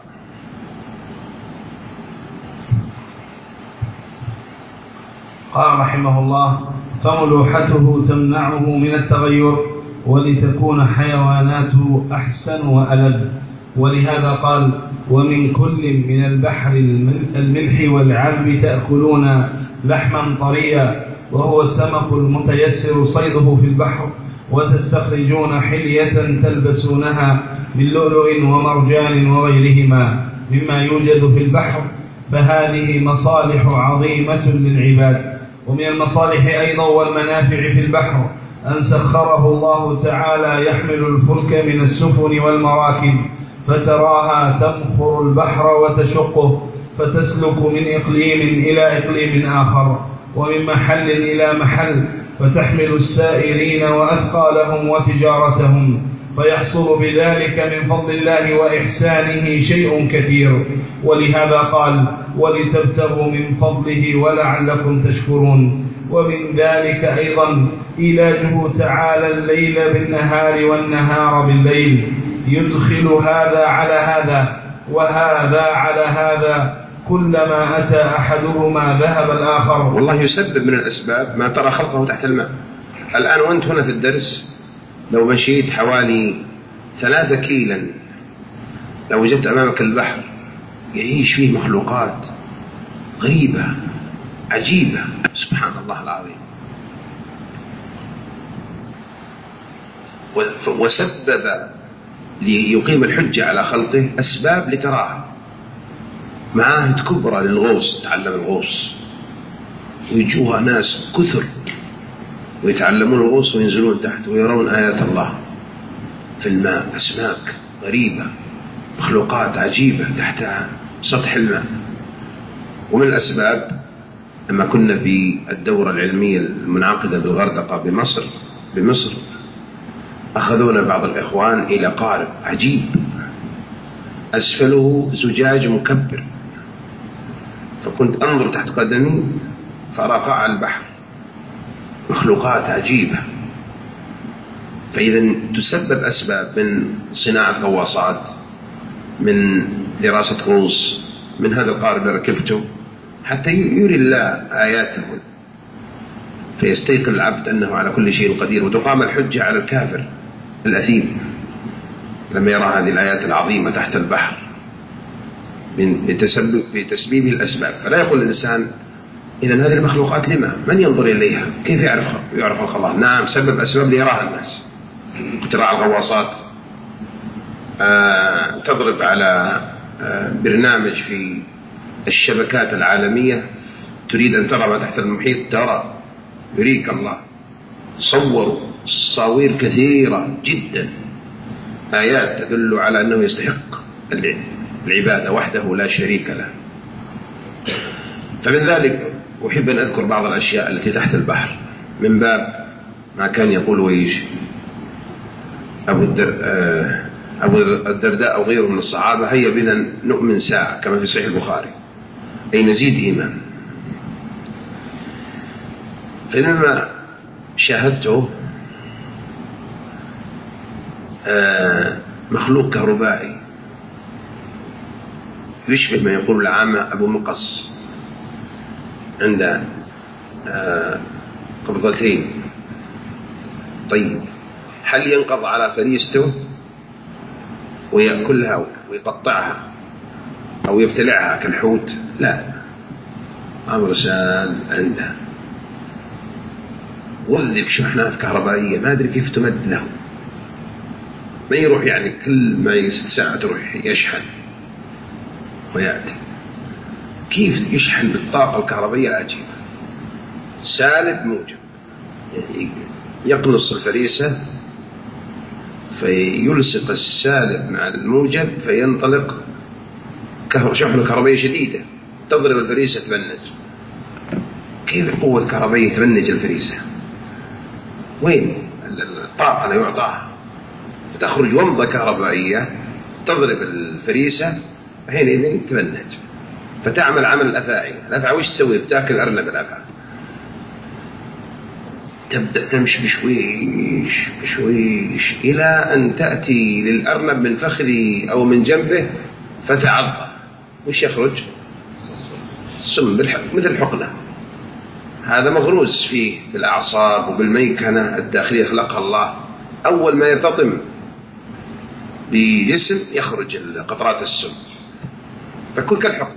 قال رحمه الله: فملوحته تمنعه من التغير، ولتكون حيواناته أحسن وألذ. ولهذا قال: ومن كل من البحر الملح والعذب تأكلون لحما طريا، وهو السمك المتيسر صيده في البحر، وتستخرجون حلية تلبسونها من لؤلؤ ومرجان وغيرهما مما يوجد في البحر. فهذه مصالح عظيمة للعباد. ومن المصالح أيضا والمنافع في البحر أن سخره الله تعالى يحمل الفلك من السفن والمراكب، فتراها تمخر البحر وتشقه، فتسلك من إقليم إلى إقليم آخر، ومن محل إلى محل، فتحمل السائرين وأثقالهم وتجارتهم، فيحصل بذلك من فضل الله وإحسانه شيء كثير. ولهذا قال: ولتبتغوا من فضله ولعلكم تشكرون. ومن ذلك أيضا إيلاجه تعالى الليل بالنهار والنهار بالليل، يدخل هذا على هذا وهذا على هذا، كلما أتى أحدهما ذهب الآخر. والله يسبب من الأسباب ما ترى خلقه تحت الماء. الآن وأنت هنا في الدرس لو مشيت حوالي 3 كيلا لو وجدت أمامك البحر يعيش فيه مخلوقات غريبة عجيبة، سبحان الله العظيم. وسبب ليقيم الحجة على خلقه أسباب لتراها. معاهد كبرى للغوص، تعلم الغوص، ويجوها ناس كثر ويتعلمون الغوص وينزلون تحت ويرون آيات الله في الماء، أسماك غريبة، مخلوقات عجيبة تحت سطح الماء. ومن الأسباب لما كنا في الدورة العلمية المنعقدة بالغردقة بمصر أخذونا بعض الإخوان إلى قارب عجيب أسفله زجاج مكبر، فكنت أنظر تحت قدمي فأرى قاع البحر، مخلوقات عجيبة. فإذا تسبب أسباب من صناعة غواصات، من دراسة غوص، من هذا القارب اللي ركبته حتى يري الله آياته، فيستيقن العبد أنه على كل شيء قدير، وتقام الحجة على الكافر الأثيم لما يرى هذه الآيات العظيمة تحت البحر بتسبيبه الأسباب. فلا يقول الإنسان إذن هذه المخلوقات لما؟ من ينظر إليها؟ كيف يعرف خلق الله؟ نعم، سبب أسباب ليراها الناس. اختراع الغواصات، تضرب على برنامج في الشبكات العالمية، تريد أن ترى ما تحت المحيط ترى، يريك الله. صوروا صاوير كثيرة جدا، آيات تدل على أنه يستحق العبادة وحده لا شريك له. فمن ذلك أحب أن أذكر بعض الأشياء التي تحت البحر من باب ما كان يقول ويش أبو الدرداء أو غيره من الصحابة: هيا بنا نؤمن ساعة، كما في صحيح البخاري، أي نزيد إيمان. فمما شاهدته مخلوق كهربائي يشبه ما يقول العامة أبو مقص، عنده قبضتين. طيب، هل ينقض على فريسته ويأكلها ويقطعها أو يبتلعها كالحوت؟ لا، أمر سهل عنده. وظف شحنات كهربائية ما أدري كيف تمد له، ما يروح يعني كل ما 6 ساعات يروح يشحن ويأتي. كيف يشحن بالطاقة الكهربائية العجيبة؟ سالب موجب، يعني يقنص الفريسة فيلصق السالب مع الموجب فينطلق شحنة كهربائية شديدة تضرب الفريسة تبنج. كيف قوة كهربائية تبنج الفريسة؟ وين الطاقة لا يعطاها؟ فتخرج ومضة كهربائية تضرب الفريسة حينئذ تبنج، فتعمل عمل الأفاعي. الأفاعي وش تسوي؟ بتاكل أرنب الأفاعي، تبدأ تمشي بشويش بشويش إلى أن تأتي للأرنب من فخذه أو من جنبه فتعضه، وش يخرج؟ سم مثل الحقنة. هذا مغروز فيه بالأعصاب وبالميكنة الداخلية خلقها الله. أول ما يرتطم بجسم يخرج قطرات السم، فكل كالحقنة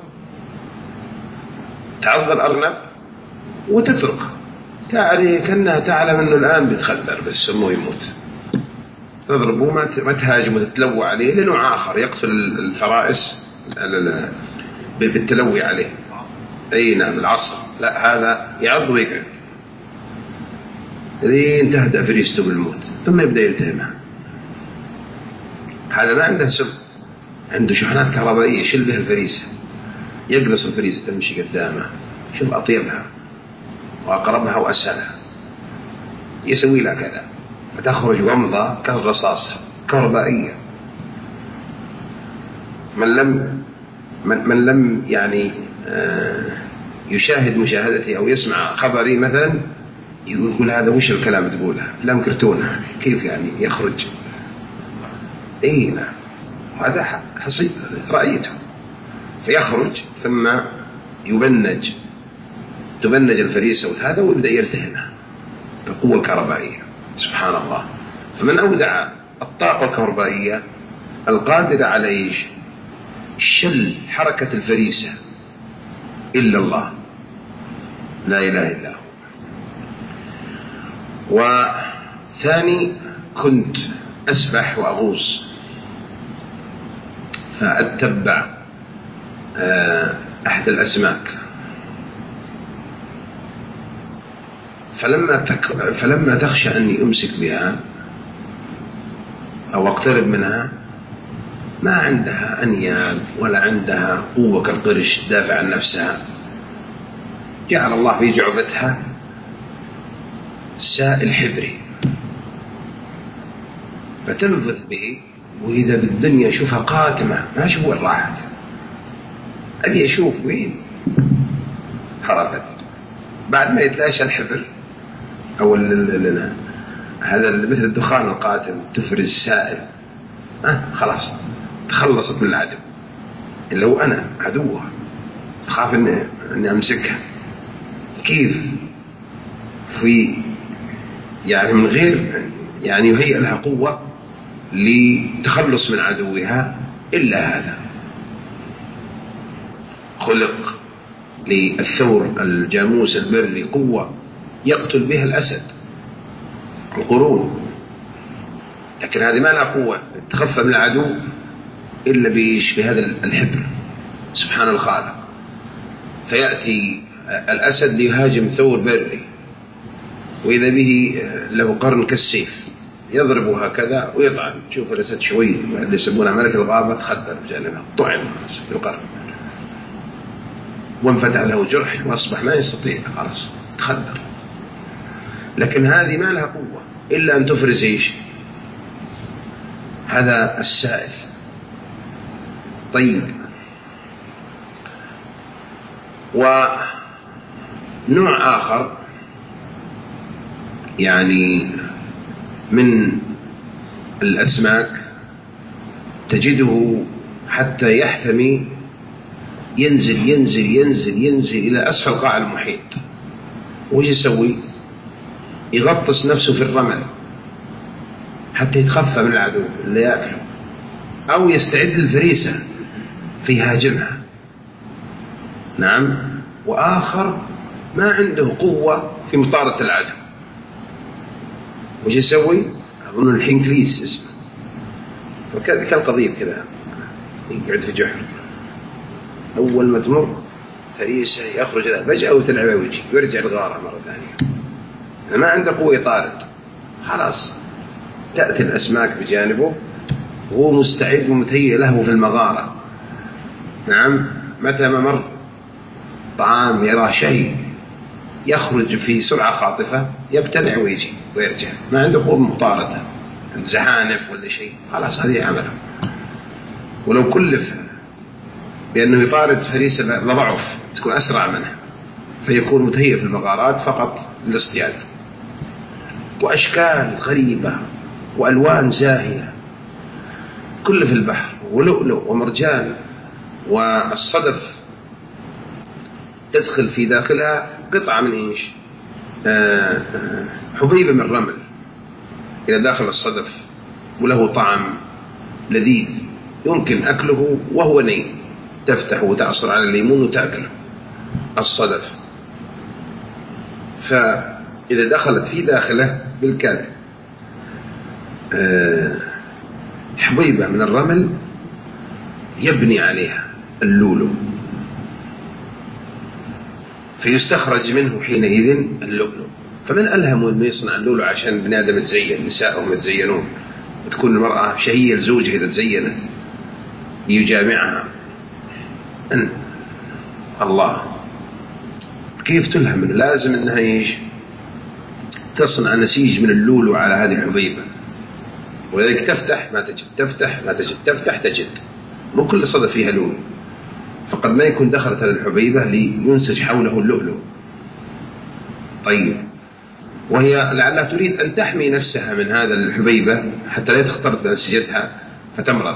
تعض الأرنب وتترك، يعني كأنها تعلم أنه الآن بيتخدر بالسم ويموت، تضربه ما تهاجم وتتلوى عليه لنوع آخر يقتل الفرائس بالتلوي عليه. أي نعم، العصر. لا، هذا يعض ويقعد لين تهدأ فريسته بالموت، ثم يبدأ يلتهمها. هذا ما عنده سم، عنده شحنات كهربائية يشل بها الفريسة، يجلس الفريسة تمشي قدامه. شوف أطيبها وأقربها وأسهلها يسوي لها كذا، فتخرج ومضة كالرصاص كهربائية. من لم يعني يشاهد مشاهدتي أو يسمع خبري مثلا يقول هذا وش الكلام تقوله؟ أفلام كرتونة، كيف يعني يخرج؟ أي نعم، هذا حصيل رأيته. فيخرج ثم تبنج الفريسة وهذا ويبدأ يلتهمها بالقوة الكهربائية. سبحان الله. فمن أودع الطاقة الكهربائية القادرة على شل حركة الفريسة إلا الله، لا إله إلا هو. وثاني، كنت أسبح وأغوص فأتبع أحد الأسماك، فلما تخشى أني أمسك بها أو أقترب منها ما عندها أنياب ولا عندها قوة كالقرش تدافع عن نفسها، جعل الله في جعبتها سائل حبري فتنفذ به، وإذا بالدنيا أشوفها قاتمة ما أشوف وين راحت، أبي أشوف وين حركت. بعد ما يتلاشى الحبر أو هذا مثل الدخان القاتم تفرز سائل، خلاص تخلصت من العدو. إلا هو أنا عدوها، أخاف أني أمسكها. كيف في يعني من غير يعني يهيئ لها قوة لتخلص من عدوها إلا هذا. خلق للثور الجاموس البري قوة يقتل بها الأسد القرون، لكن هذه ما لها قوة تخفى من العدو إلا بهذا الحبر. سبحان الخالق. فيأتي الأسد ليهاجم ثور بري وإذا به له قرن كالسيف يضرب هكذا ويطعن. شوف الأسد شوي اللي يسمونها ملك الغابة تخدر بجانبها طعن في القرن وانفتح له جرح وأصبح ما يستطيع خلاص تخدر. لكن هذه ما لها قوة إلا أن تفرز إيش؟ هذا السائل. طيب، ونوع آخر يعني من الأسماك تجده حتى يحتمي ينزل ينزل ينزل ينزل إلى أسفل قاع المحيط. وش يسوي؟ يغطس نفسه في الرمل حتى يتخفى من العدو اللي يأكله، أو يستعد الفريسة فيهاجمها. نعم. وآخر ما عنده قوة في مطاردة العدو. وش يسوي؟ أظن الحنكليس اسمه، كالقضيب كذا يقعد في جحر، أول ما تمر فريسة يخرج فجأة وتلعبه ويجي ويرجع الغارة مرة ثانية. ما عنده قوة يطارد، خلاص تأتي الأسماك بجانبه وهو مستعد ومتهيئ له في المغارة. نعم. متى ما مر طعام يرى شيء يخرج في سرعة خاطفة يبتلع ويجي ويرجع. ما عنده قوة مطاردة، زحانف ولا شيء، خلاص هذه عمله. ولو كلف بأنه يطارد فريسة لضعف تكون أسرع منها، فيكون متهيئ في المغارات فقط للاصطياد. وأشكال غريبة وألوان زاهية كل في البحر، ولؤلؤ ومرجان. والصدف تدخل في داخلها قطعة من إيش؟ حبيبة من الرمل إلى داخل الصدف، وله طعم لذيذ يمكن أكله وهو ني. تفتح وتعصر على الليمون وتأكله الصدف. فإذا دخلت في داخله بالكاد حبيبة من الرمل يبني عليها اللؤلؤ، فيستخرج منه حينئذ اللؤلؤ. فمن ألهمه أنه يصنع اللؤلؤ عشان بني آدم يتزين، نسائهم يتزينون، وتكون المرأة شهية لزوجها إذا تزينت يجامعها. أن الله كيف تلهم أنه لازم أنها إيش؟ تصنع نسيج من اللؤلؤ على هذه الحبيبة. ولذلك تفتح ما تجد، تفتح ما تجد، تفتح تجد. مو كل صدف فيها لؤلؤ، فقد ما يكون دخلت هذه الحبيبة لينسج حوله اللؤلؤ. طيب، وهي لعلها تريد أن تحمي نفسها من هذا الحبيبة حتى لا تختلط بأنسجتها فتمرض،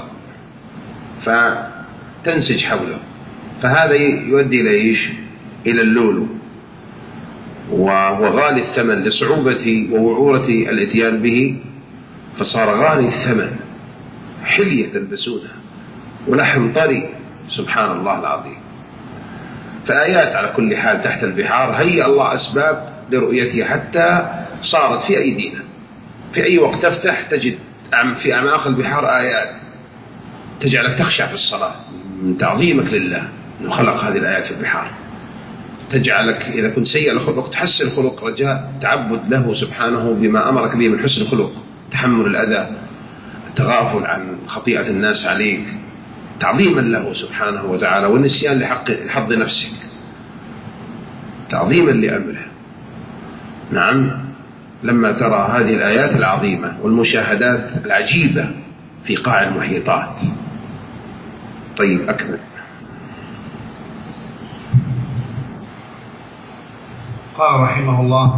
فتنسج حوله. فهذا يؤدي إلى إيش؟ إلى اللؤلؤ، وهو غالي الثمن لصعوبة ووعورة الاتيان به، فصار غالي الثمن، حلية تلبسونها ولحم طري. سبحان الله العظيم. فآيات على كل حال تحت البحار هيأ الله أسباب لرؤيتها حتى صارت في أيدينا. في أي وقت تفتح تجد في أعماق البحار آيات تجعلك تخشع في الصلاة من تعظيمك لله أنه خلق هذه الآيات في البحار. تجعلك إذا كنت سيء الخلق تحسن الخلق، رجاء تعبد له سبحانه بما أمرك به من حسن الخلق، تحمل الأذى، التغافل عن خطيئة الناس عليك، تعظيما له سبحانه وتعالى، والنسيان لحظ نفسك، تعظيما لأمره. نعم. لما ترى هذه الآيات العظيمة والمشاهدات العجيبة في قاع المحيطات. طيب، أكمل. قال رحمه الله: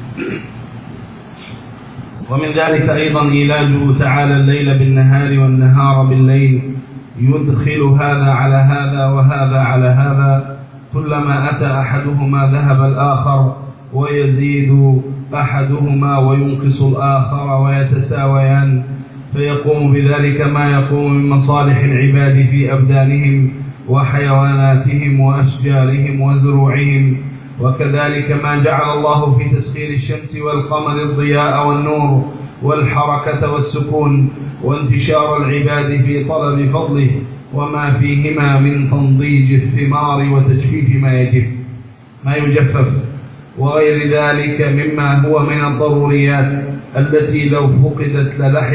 ومن ذلك أيضا إيلاجه تعالى الليل بالنهار والنهار بالليل، يدخل هذا على هذا وهذا على هذا، كلما أتى أحدهما ذهب الآخر، ويزيد أحدهما وينقص الآخر ويتساويان، فيقوم بذلك ما يقوم من مصالح العباد في أبدانهم وحيواناتهم وأشجارهم وزروعهم. وكذلك ما جعل الله في تسخير الشمس والقمر الضياء والنور والحركة والسكون وانتشار العباد في طلب فضله، وما فيهما من تنضيج الثمار وتجفيف ما يجفف، وغير ذلك مما هو من الضروريات التي لو فقدت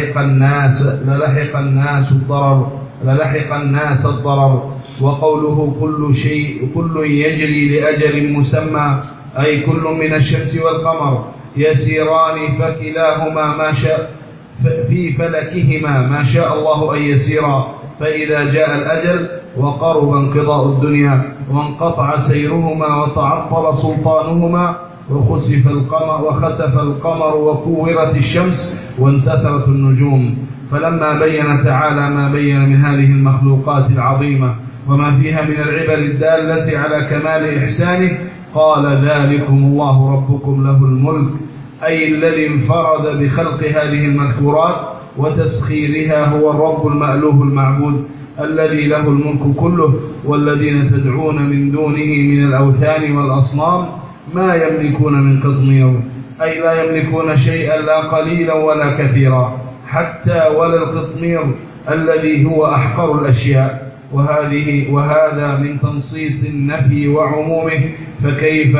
للحق الناس الضرر. وقوله كل يجري لأجل مسمى، أي كل من الشمس والقمر يسيران فكلاهما ما شاء في فلكهما ما شاء الله أن يسيرا، فإذا جاء الأجل وقرب انقضاء الدنيا وانقطع سيرهما وتعطل سلطانهما وخسف القمر وكورت الشمس وانتثرت النجوم. فلما بين تعالى ما بين من هذه المخلوقات العظيمة وما فيها من العبر الدالة على كمال إحسانه قال ذلكم الله ربكم له الملك، أي الذي انفرد بخلق هذه المذكورات وتسخيرها، هو الرب المألوه المعبود الذي له الملك كله. والذين تدعون من دونه من الأوثان والأصنام ما يملكون من قطمير، أي لا يملكون شيئا لا قليلا ولا كثيرا، حتى ولا القطمير الذي هو أحقر الأشياء. وهذا من تنصيص النفي وعمومه، فكيف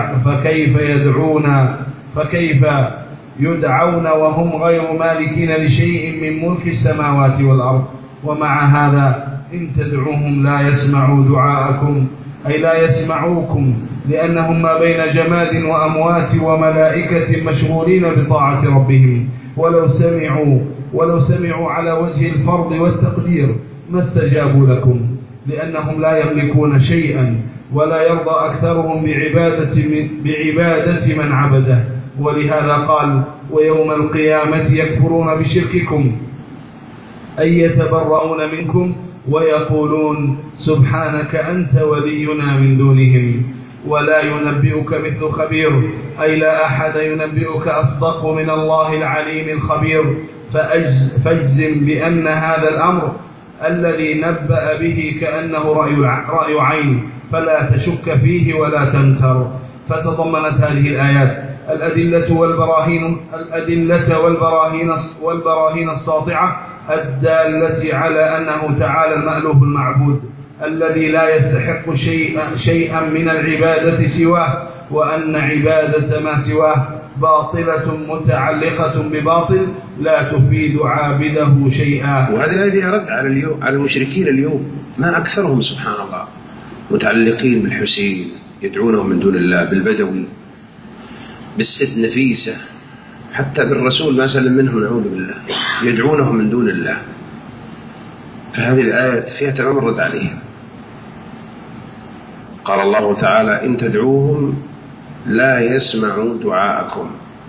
يدعون وهم غير مالكين لشيء من ملك السماوات والأرض. ومع هذا إن تدعوهم لا يسمعوا دعاءكم، أي لا يسمعوكم، لأنهم ما بين جماد وأموات وملائكة مشغولين بطاعة ربهم. ولو سمعوا على وجه الفرض والتقدير ما استجابوا لكم، لأنهم لا يملكون شيئا، ولا يرضى أكثرهم بعبادة من عبده. ولهذا قال ويوم القيامة يكفرون بشرككم، أي يتبرؤون منكم ويقولون سبحانك أنت ولينا من دونهم. ولا ينبئك مثل خبير، أي لا أحد ينبئك أصدق من الله العليم الخبير. فاجزم بأن هذا الأمر الذي نبأ به كأنه رأي عين، فلا تشك فيه ولا تمتر. فتضمنت هذه الآيات الأدلة والبراهين الساطعة الدالة على أنه تعالى المألوه المعبود الذي لا يستحق شيئا من العبادة سواه، وأن عبادة ما سواه باطلة متعلقة بباطل لا تفيد عابده شيئا. وهذا الذي يرد على المشركين اليوم، ما أكثرهم سبحان الله متعلقين بالحسين، يدعونه من دون الله، بالبدوي، بالست نفيسة، حتى بالرسول ما سلم منه نعوذ بالله، يدعونه من دون الله. فهذه الآية فيها تمام الرد عليهم. قال الله تعالى إن تدعوهم لا يسمعوا دعاءكم،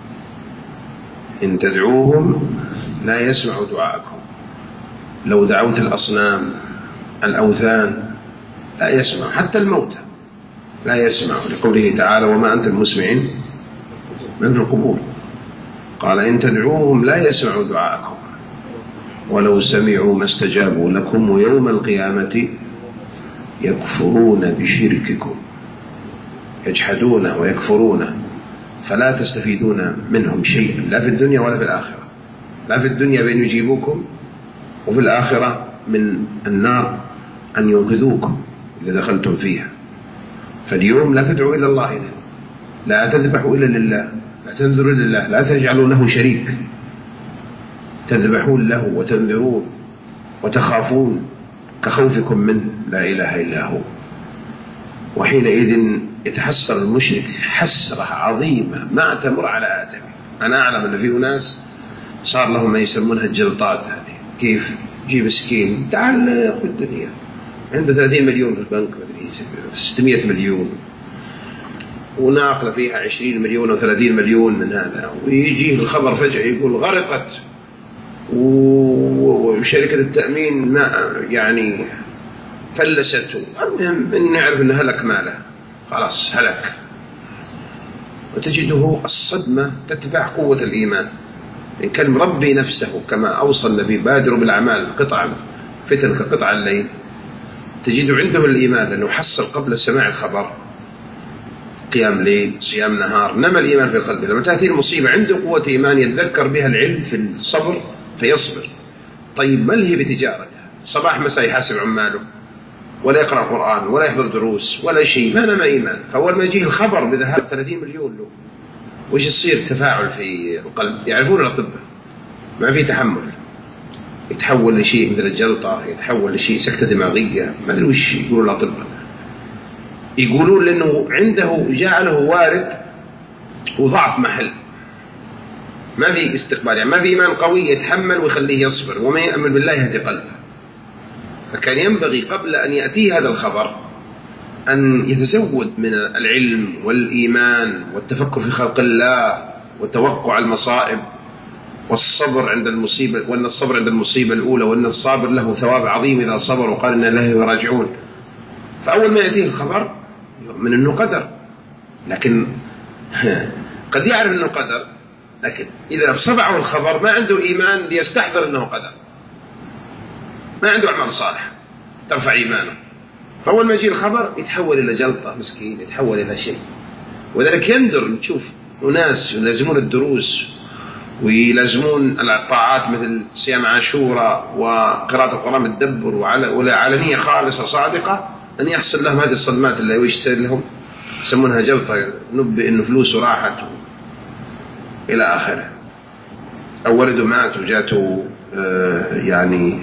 إن تدعوهم لا يسمعوا دعاءكم. لو دعوت الأصنام الأوثان لا يسمع، حتى الموتى لا يسمع، لقوله تعالى وما أنت بمسمع من في القبور. قال إن تدعوهم لا يسمعوا دعاءكم ولو سمعوا ما استجابوا لكم ويوم القيامة يكفرون بشرككم، يجحدون ويكفرون، فلا تستفيدون منهم شيئا لا في الدنيا ولا في الآخرة. لا في الدنيا بأن يجيبوكم، وفي الآخرة من النار أن ينقذوكم إذا دخلتم فيها. فاليوم لا تدعوا إلى الله، إذن لا تذبحوا إلا لله، لا تنذروا لله، لا تجعلوا له شريك، تذبحون له وتنذرون وتخافون كخوفكم منه لا إله إلا هو. وحينئذ يتحسر المشرك حسرة عظيمة ما تمر على آدم. أنا أعلم أن في ناس صار لهم ما يسمونها الجلطات هذه. كيف جيب مسكين تعلق بالدنيا، عنده 30 مليون في البنك، 600 مليون، وناقله فيها 20 مليون أو 30 مليون من هذا، ويجيه الخبر فجأة يقول غرقت، وشركة التأمين يعني فلست. المهم إن نعرف أن هلك ماله، خلاص هلك. وتجده الصدمة تتبع قوة الإيمان. إن كان مربي نفسه كما أوصى النبي بادروا بالأعمال قطعا فتن كقطع الليل، تجده عنده الإيمان لأنه حصل قبل سماع الخبر قيام ليل صيام نهار، نمى الإيمان في قلبه. لما تأتي المصيبة عنده قوة إيمان يتذكر بها العلم في الصبر فيصبر. طيب ملهي بتجارته، صباح مساء يحاسب عماله، ولا يقرأ القرآن ولا يحضر دروس ولا شيء، ما نما إيمان. فأول ما يجيه الخبر بذهاب 30 مليون له، وش يصير تفاعل في القلب؟ يعرفون الأطباء ما في تحمل، يتحول لشيء مثل الجلطة، يتحول لشيء سكتة دماغية، ما أدري وش يقولون الأطباء. يقولون لأنه عنده جعله وارد وضعف محل، ما في استقبال، يعني ما في إيمان قوي يتحمل ويخليه يصبر، وما يأمن بالله يهدي قلبه. فكان ينبغي قبل أن يأتيه هذا الخبر أن يتزود من العلم والإيمان والتفكر في خلق الله وتوقع المصائب والصبر عند المصيبة، وأن الصبر عند المصيبة الأولى، وأن الصابر له ثواب عظيم إذا صبر وقال إن الله راجعون. فأول ما يأتيه الخبر يؤمن أنه قدر، لكن قد يعرف أنه قدر، لكن إذا صبعه الخبر ما عنده إيمان ليستحضر أنه قدر، ما عنده أعمال صالحة ترفع إيمانه. فأول ما يجي الخبر يتحول إلى جلطة مسكين، يتحول إلى شيء. وذلك يندر نشوف أناس يلازمون الدروس ويلازمون الطاعات مثل صيام عاشوراء وقراءة القرآن بالتدبر وعلى نية خالصة صادقة، أن يحصل لهم هذه الصدمات اللي يصير لهم يسمونها جلطة، نبئ إنه فلوسه راحت إلى آخره، أو ولده مات وجاته يعني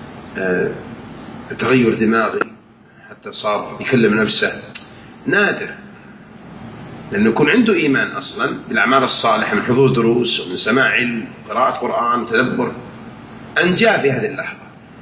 تغير دماغي حتى صار يكلم نفسه. نادر، لأنه يكون عنده إيمان أصلا بالأعمال الصالحة من حضور دروس ومن سماع علم وقراءة قرآن وتدبر، أن جاء في هذه اللحظة.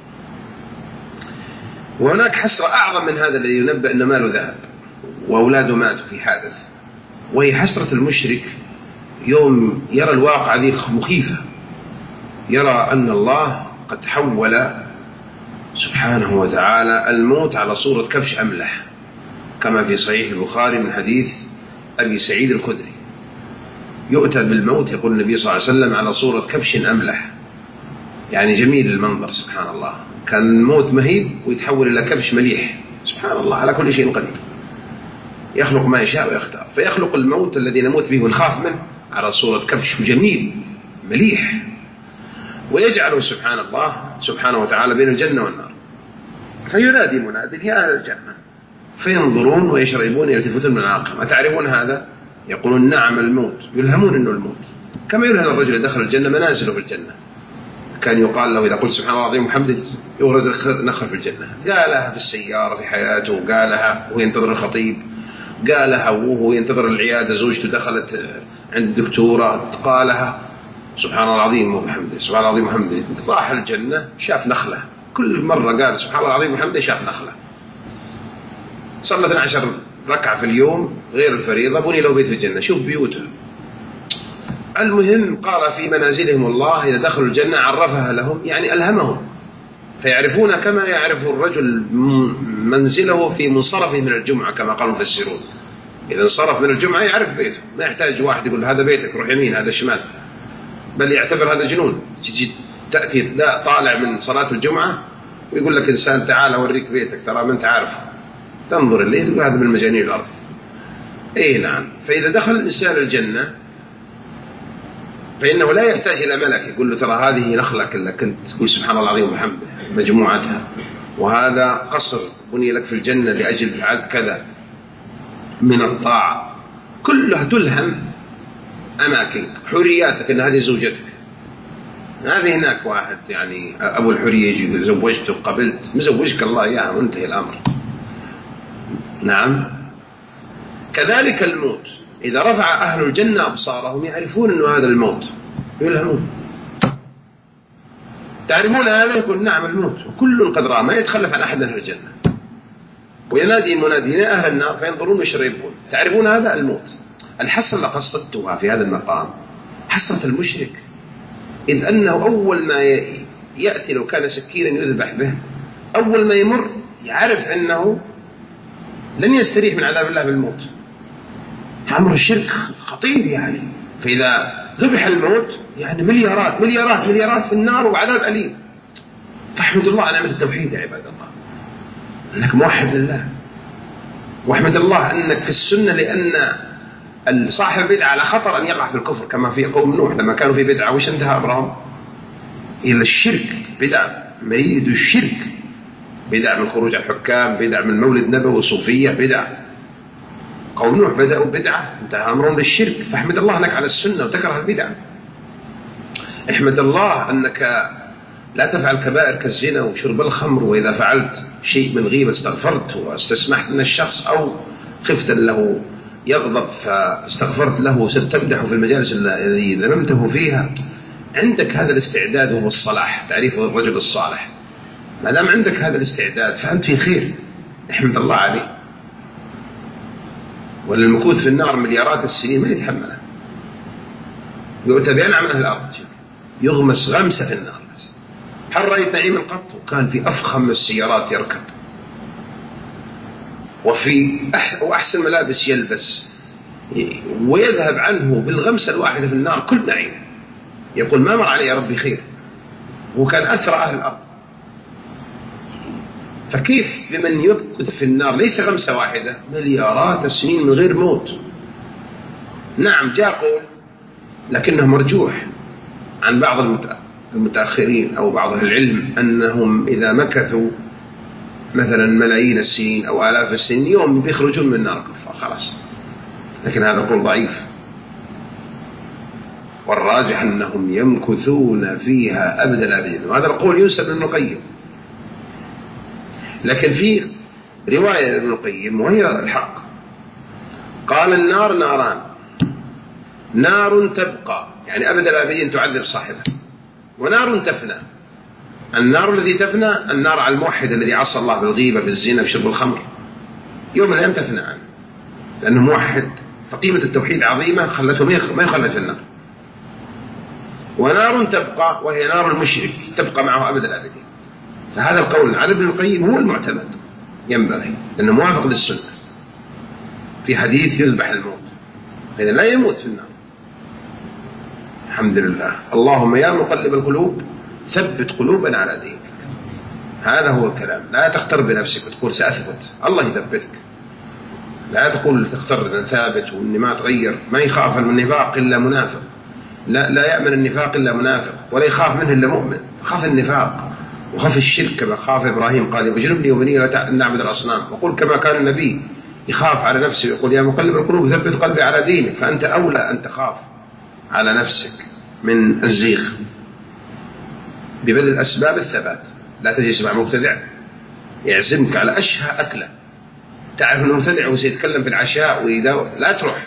وهناك حسرة أعظم من هذا الذي ينبأ أن ماله ذهب وأولاده ماتوا في حادث، وهي حسرة المشرك يوم يرى الواقع ذي مخيفة، يرى أن الله قد حول سبحانه وتعالى الموت على صورة كبش أملح، كما في صحيح البخاري من حديث أبي سعيد الخدري، يؤتى بالموت يقول النبي صلى الله عليه وسلم على صورة كبش أملح، يعني جميل المنظر سبحان الله، كان موت مهيب ويتحول إلى كبش مليح. سبحان الله على كل شيء قدير، يخلق ما يشاء ويختار، فيخلق الموت الذي نموت به ونخاف منه على صورة كبش جميل مليح، ويجعله سبحان الله سبحانه وتعالى بين الجنة والنار. فينادي مناد يا أهل الجنة، فينظرون ويشربون يلتفتون من عقهم، أتعرفون هذا؟ يقولون نعم الموت، يلهمون أنه الموت، كما يلهم الرجل دخل الجنة منازله في الجنة. كان يقال له إذا قلت سبحان الله العظيم وبحمده يغرز نخل في الجنة، قالها في السيارة في حياته، قالها وهو ينتظر الخطيب، قالها وهو ينتظر العيادة زوجته دخلت عند الدكتورة، قالها سبحان الله العظيم وبحمده سبحان الله العظيم وبحمده. راح الجنة شاف نخلة، كل مرة قال سبحان الله العظيم وبحمده شاف نخلة. صلى 12 ركعة في اليوم غير الفريضة، بني له بيت في الجنة. شوف بيوته. المهم قال في منازلهم الله إذا دخلوا الجنة عرفها لهم، يعني ألهمهم، فيعرفون كما يعرف الرجل منزله في منصرفه من الجمعة كما قالوا المفسرون. إذا انصرف من الجمعة يعرف بيته، ما يحتاج واحد يقول هذا بيتك روح يمين هذا شمال، بل يعتبر هذا جنون. تأتي طالع من صلاة الجمعة ويقول لك إنسان تعال أوريك بيتك ترى ما أنت عارفه، تنظر اللي تقول هذا من مجانين الأرض. إيه نعم. فإذا دخل الإنسان الجنة فإنه لا يحتاج إلى ملك يقول له ترى هذه نخلك اللي كنت تقول سبحان الله العظيم وبحمده مجموعتها، وهذا قصر بني لك في الجنة لأجل فعلت كذا من الطاعة، كلها تلهم أماكنك، حرياتك أن هذه زوجتك، هذه هناك واحد يعني أبو الحرية يجي يقول زوجتك قبلت، مزوجك الله إياها وانتهي الأمر. نعم. كذلك الموت إذا رفع أهل الجنة أبصارهم يعرفون أنه هذا الموت، يلهمون. تعرفون هذا؟ يقول نعم الموت، وكل قد رأى، ما يتخلف عن أحد من أهل الجنة. وينادي منادين أهل النار فينظرون ويشربون. تعرفون هذا الموت. الحسرة اللي قصدتها في هذا المقام حسرة المشرك، إذ أنه أول ما يأتي لو كان سكينا يذبح به، أول ما يمر يعرف أنه لن يستريح من عذاب الله بالموت. فأمر الشرك خطير يعني. فإذا ذبح الموت يعني مليارات مليارات مليارات في النار وعذاب أليم. فاحمد الله على نعمة التوحيد يا عباد الله، أنك موحد لله، واحمد الله أنك في السنة، لأن صاحب بدعة على خطر أن يقع في الكفر، كما في قوم نوح لما كانوا في بدعة وش انتهى أمرهم إلى الشرك، بدعة مريد الشرك. بدع من خروج الحكام، بدع من مولد نبوي، صوفية، بدع. قوم نوح بدأوا بدعة انتهى أمرهم للشرك، فاحمد الله أنك على السنة وتكره البدع. احمد الله أنك لا تفعل كبائر كالزنا وشرب الخمر، وإذا فعلت شيء من غيبة استغفرت واستسمحت من الشخص، أو خفت له يغضب فاستغفرت له وستمدح في المجالس التي ذممته فيها. عندك هذا الاستعداد وهو الصلاح، تعريف الرجل الصالح. ما دام عندك هذا الاستعداد فأنت في خير، احمد الله عليه. وللمكوث في النار مليارات السنين ما يتحملها، يؤتى بأنعم أهل الأرض يغمس غمسة في النار. هل رأيت نعيما قط؟ وكان في أفخم السيارات يركب، وفي وأحسن ملابس يلبس، ويذهب عنه بالغمسة الواحدة في النار كل نعيم، يقول ما مر علي يا ربي خير. وكان أثرى أهل الأرض. فكيف بمن يمكث في النار ليس غمسة واحدة، مليارات السنين من غير موت؟ نعم جاء قول، لكنه مرجوح عن بعض المتأخرين أو بعض أهل العلم أنهم إذا مكثوا مثلا ملايين السنين أو آلاف السنين يوم بيخرجون من النار كفار خلاص، لكن هذا قول ضعيف. والراجح أنهم يمكثون فيها أبد الآبدين، وهذا القول ينسب لابن القيم. لكن في رواية ابن القيم وهي الحق، قال النار ناران، نار تبقى يعني أبد الآبدين تعذب صاحبها، ونار تفنى. النار الذي تفنى النار على الموحد الذي عصى الله بالغيبة بالزنا بشرب الخمر، يوم من الأيام تفنى عنه لأنه موحد، فقيمة التوحيد عظيمة خلته ما يخلد في النار. ونار تبقى وهي نار المشرك تبقى معه أبد الآبدين. فهذا القول على ابن القيم هو المعتمد، ينبغي لأنه موافق للسنة. في حديث يذبح الموت، فإذا لا يموت في النار. الحمد لله. اللهم يا مقلب القلوب ثبت قلوبنا على دينك. هذا هو الكلام. لا تختر بنفسك وتقول سأثبت، الله يثبتك. لا تقول تختر أن ثابت وأني ما أتغير. ما يخاف من النفاق إلا منافق، لا يأمن النفاق إلا منافق، ولا يخاف منه إلا مؤمن. خاف النفاق وخاف الشرك كما خاف إبراهيم، قال وجنبني وبني لا نعبد الأصنام. وقل كما كان النبي يخاف على نفسه يقول يا مقلب القلوب ثبت قلبي على دينك. فأنت أولى أن تخاف على نفسك من الزيغ ببذل أسباب الثبات. لا تجلس مع مبتدع يعزمك على أشهى أكلة، تعرف أنه مبتدع وسيتكلم في العشاء لا تروح.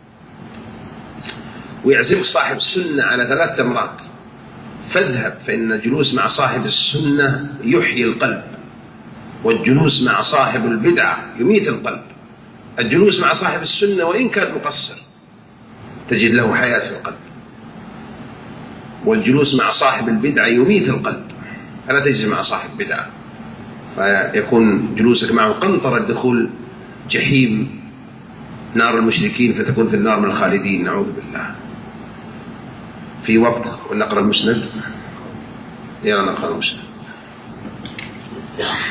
ويعزمك صاحب السنة على 3 تمرات فاذهب، فإن الجلوس مع صاحب السنة يحيي القلب، والجلوس مع صاحب البدعة يميت القلب. الجلوس مع صاحب السنة وإن كان مقصر تجد له حياة في القلب، والجلوس مع صاحب البدعة يميت القلب. فلا تجلس مع صاحب بدعة فيكون جلوسك معه قنطرة دخول جحيم نار المشركين، فتكون في النار من الخالدين نعوذ بالله. في وقت ونقرأ المسند، يلا نقرأ المسند.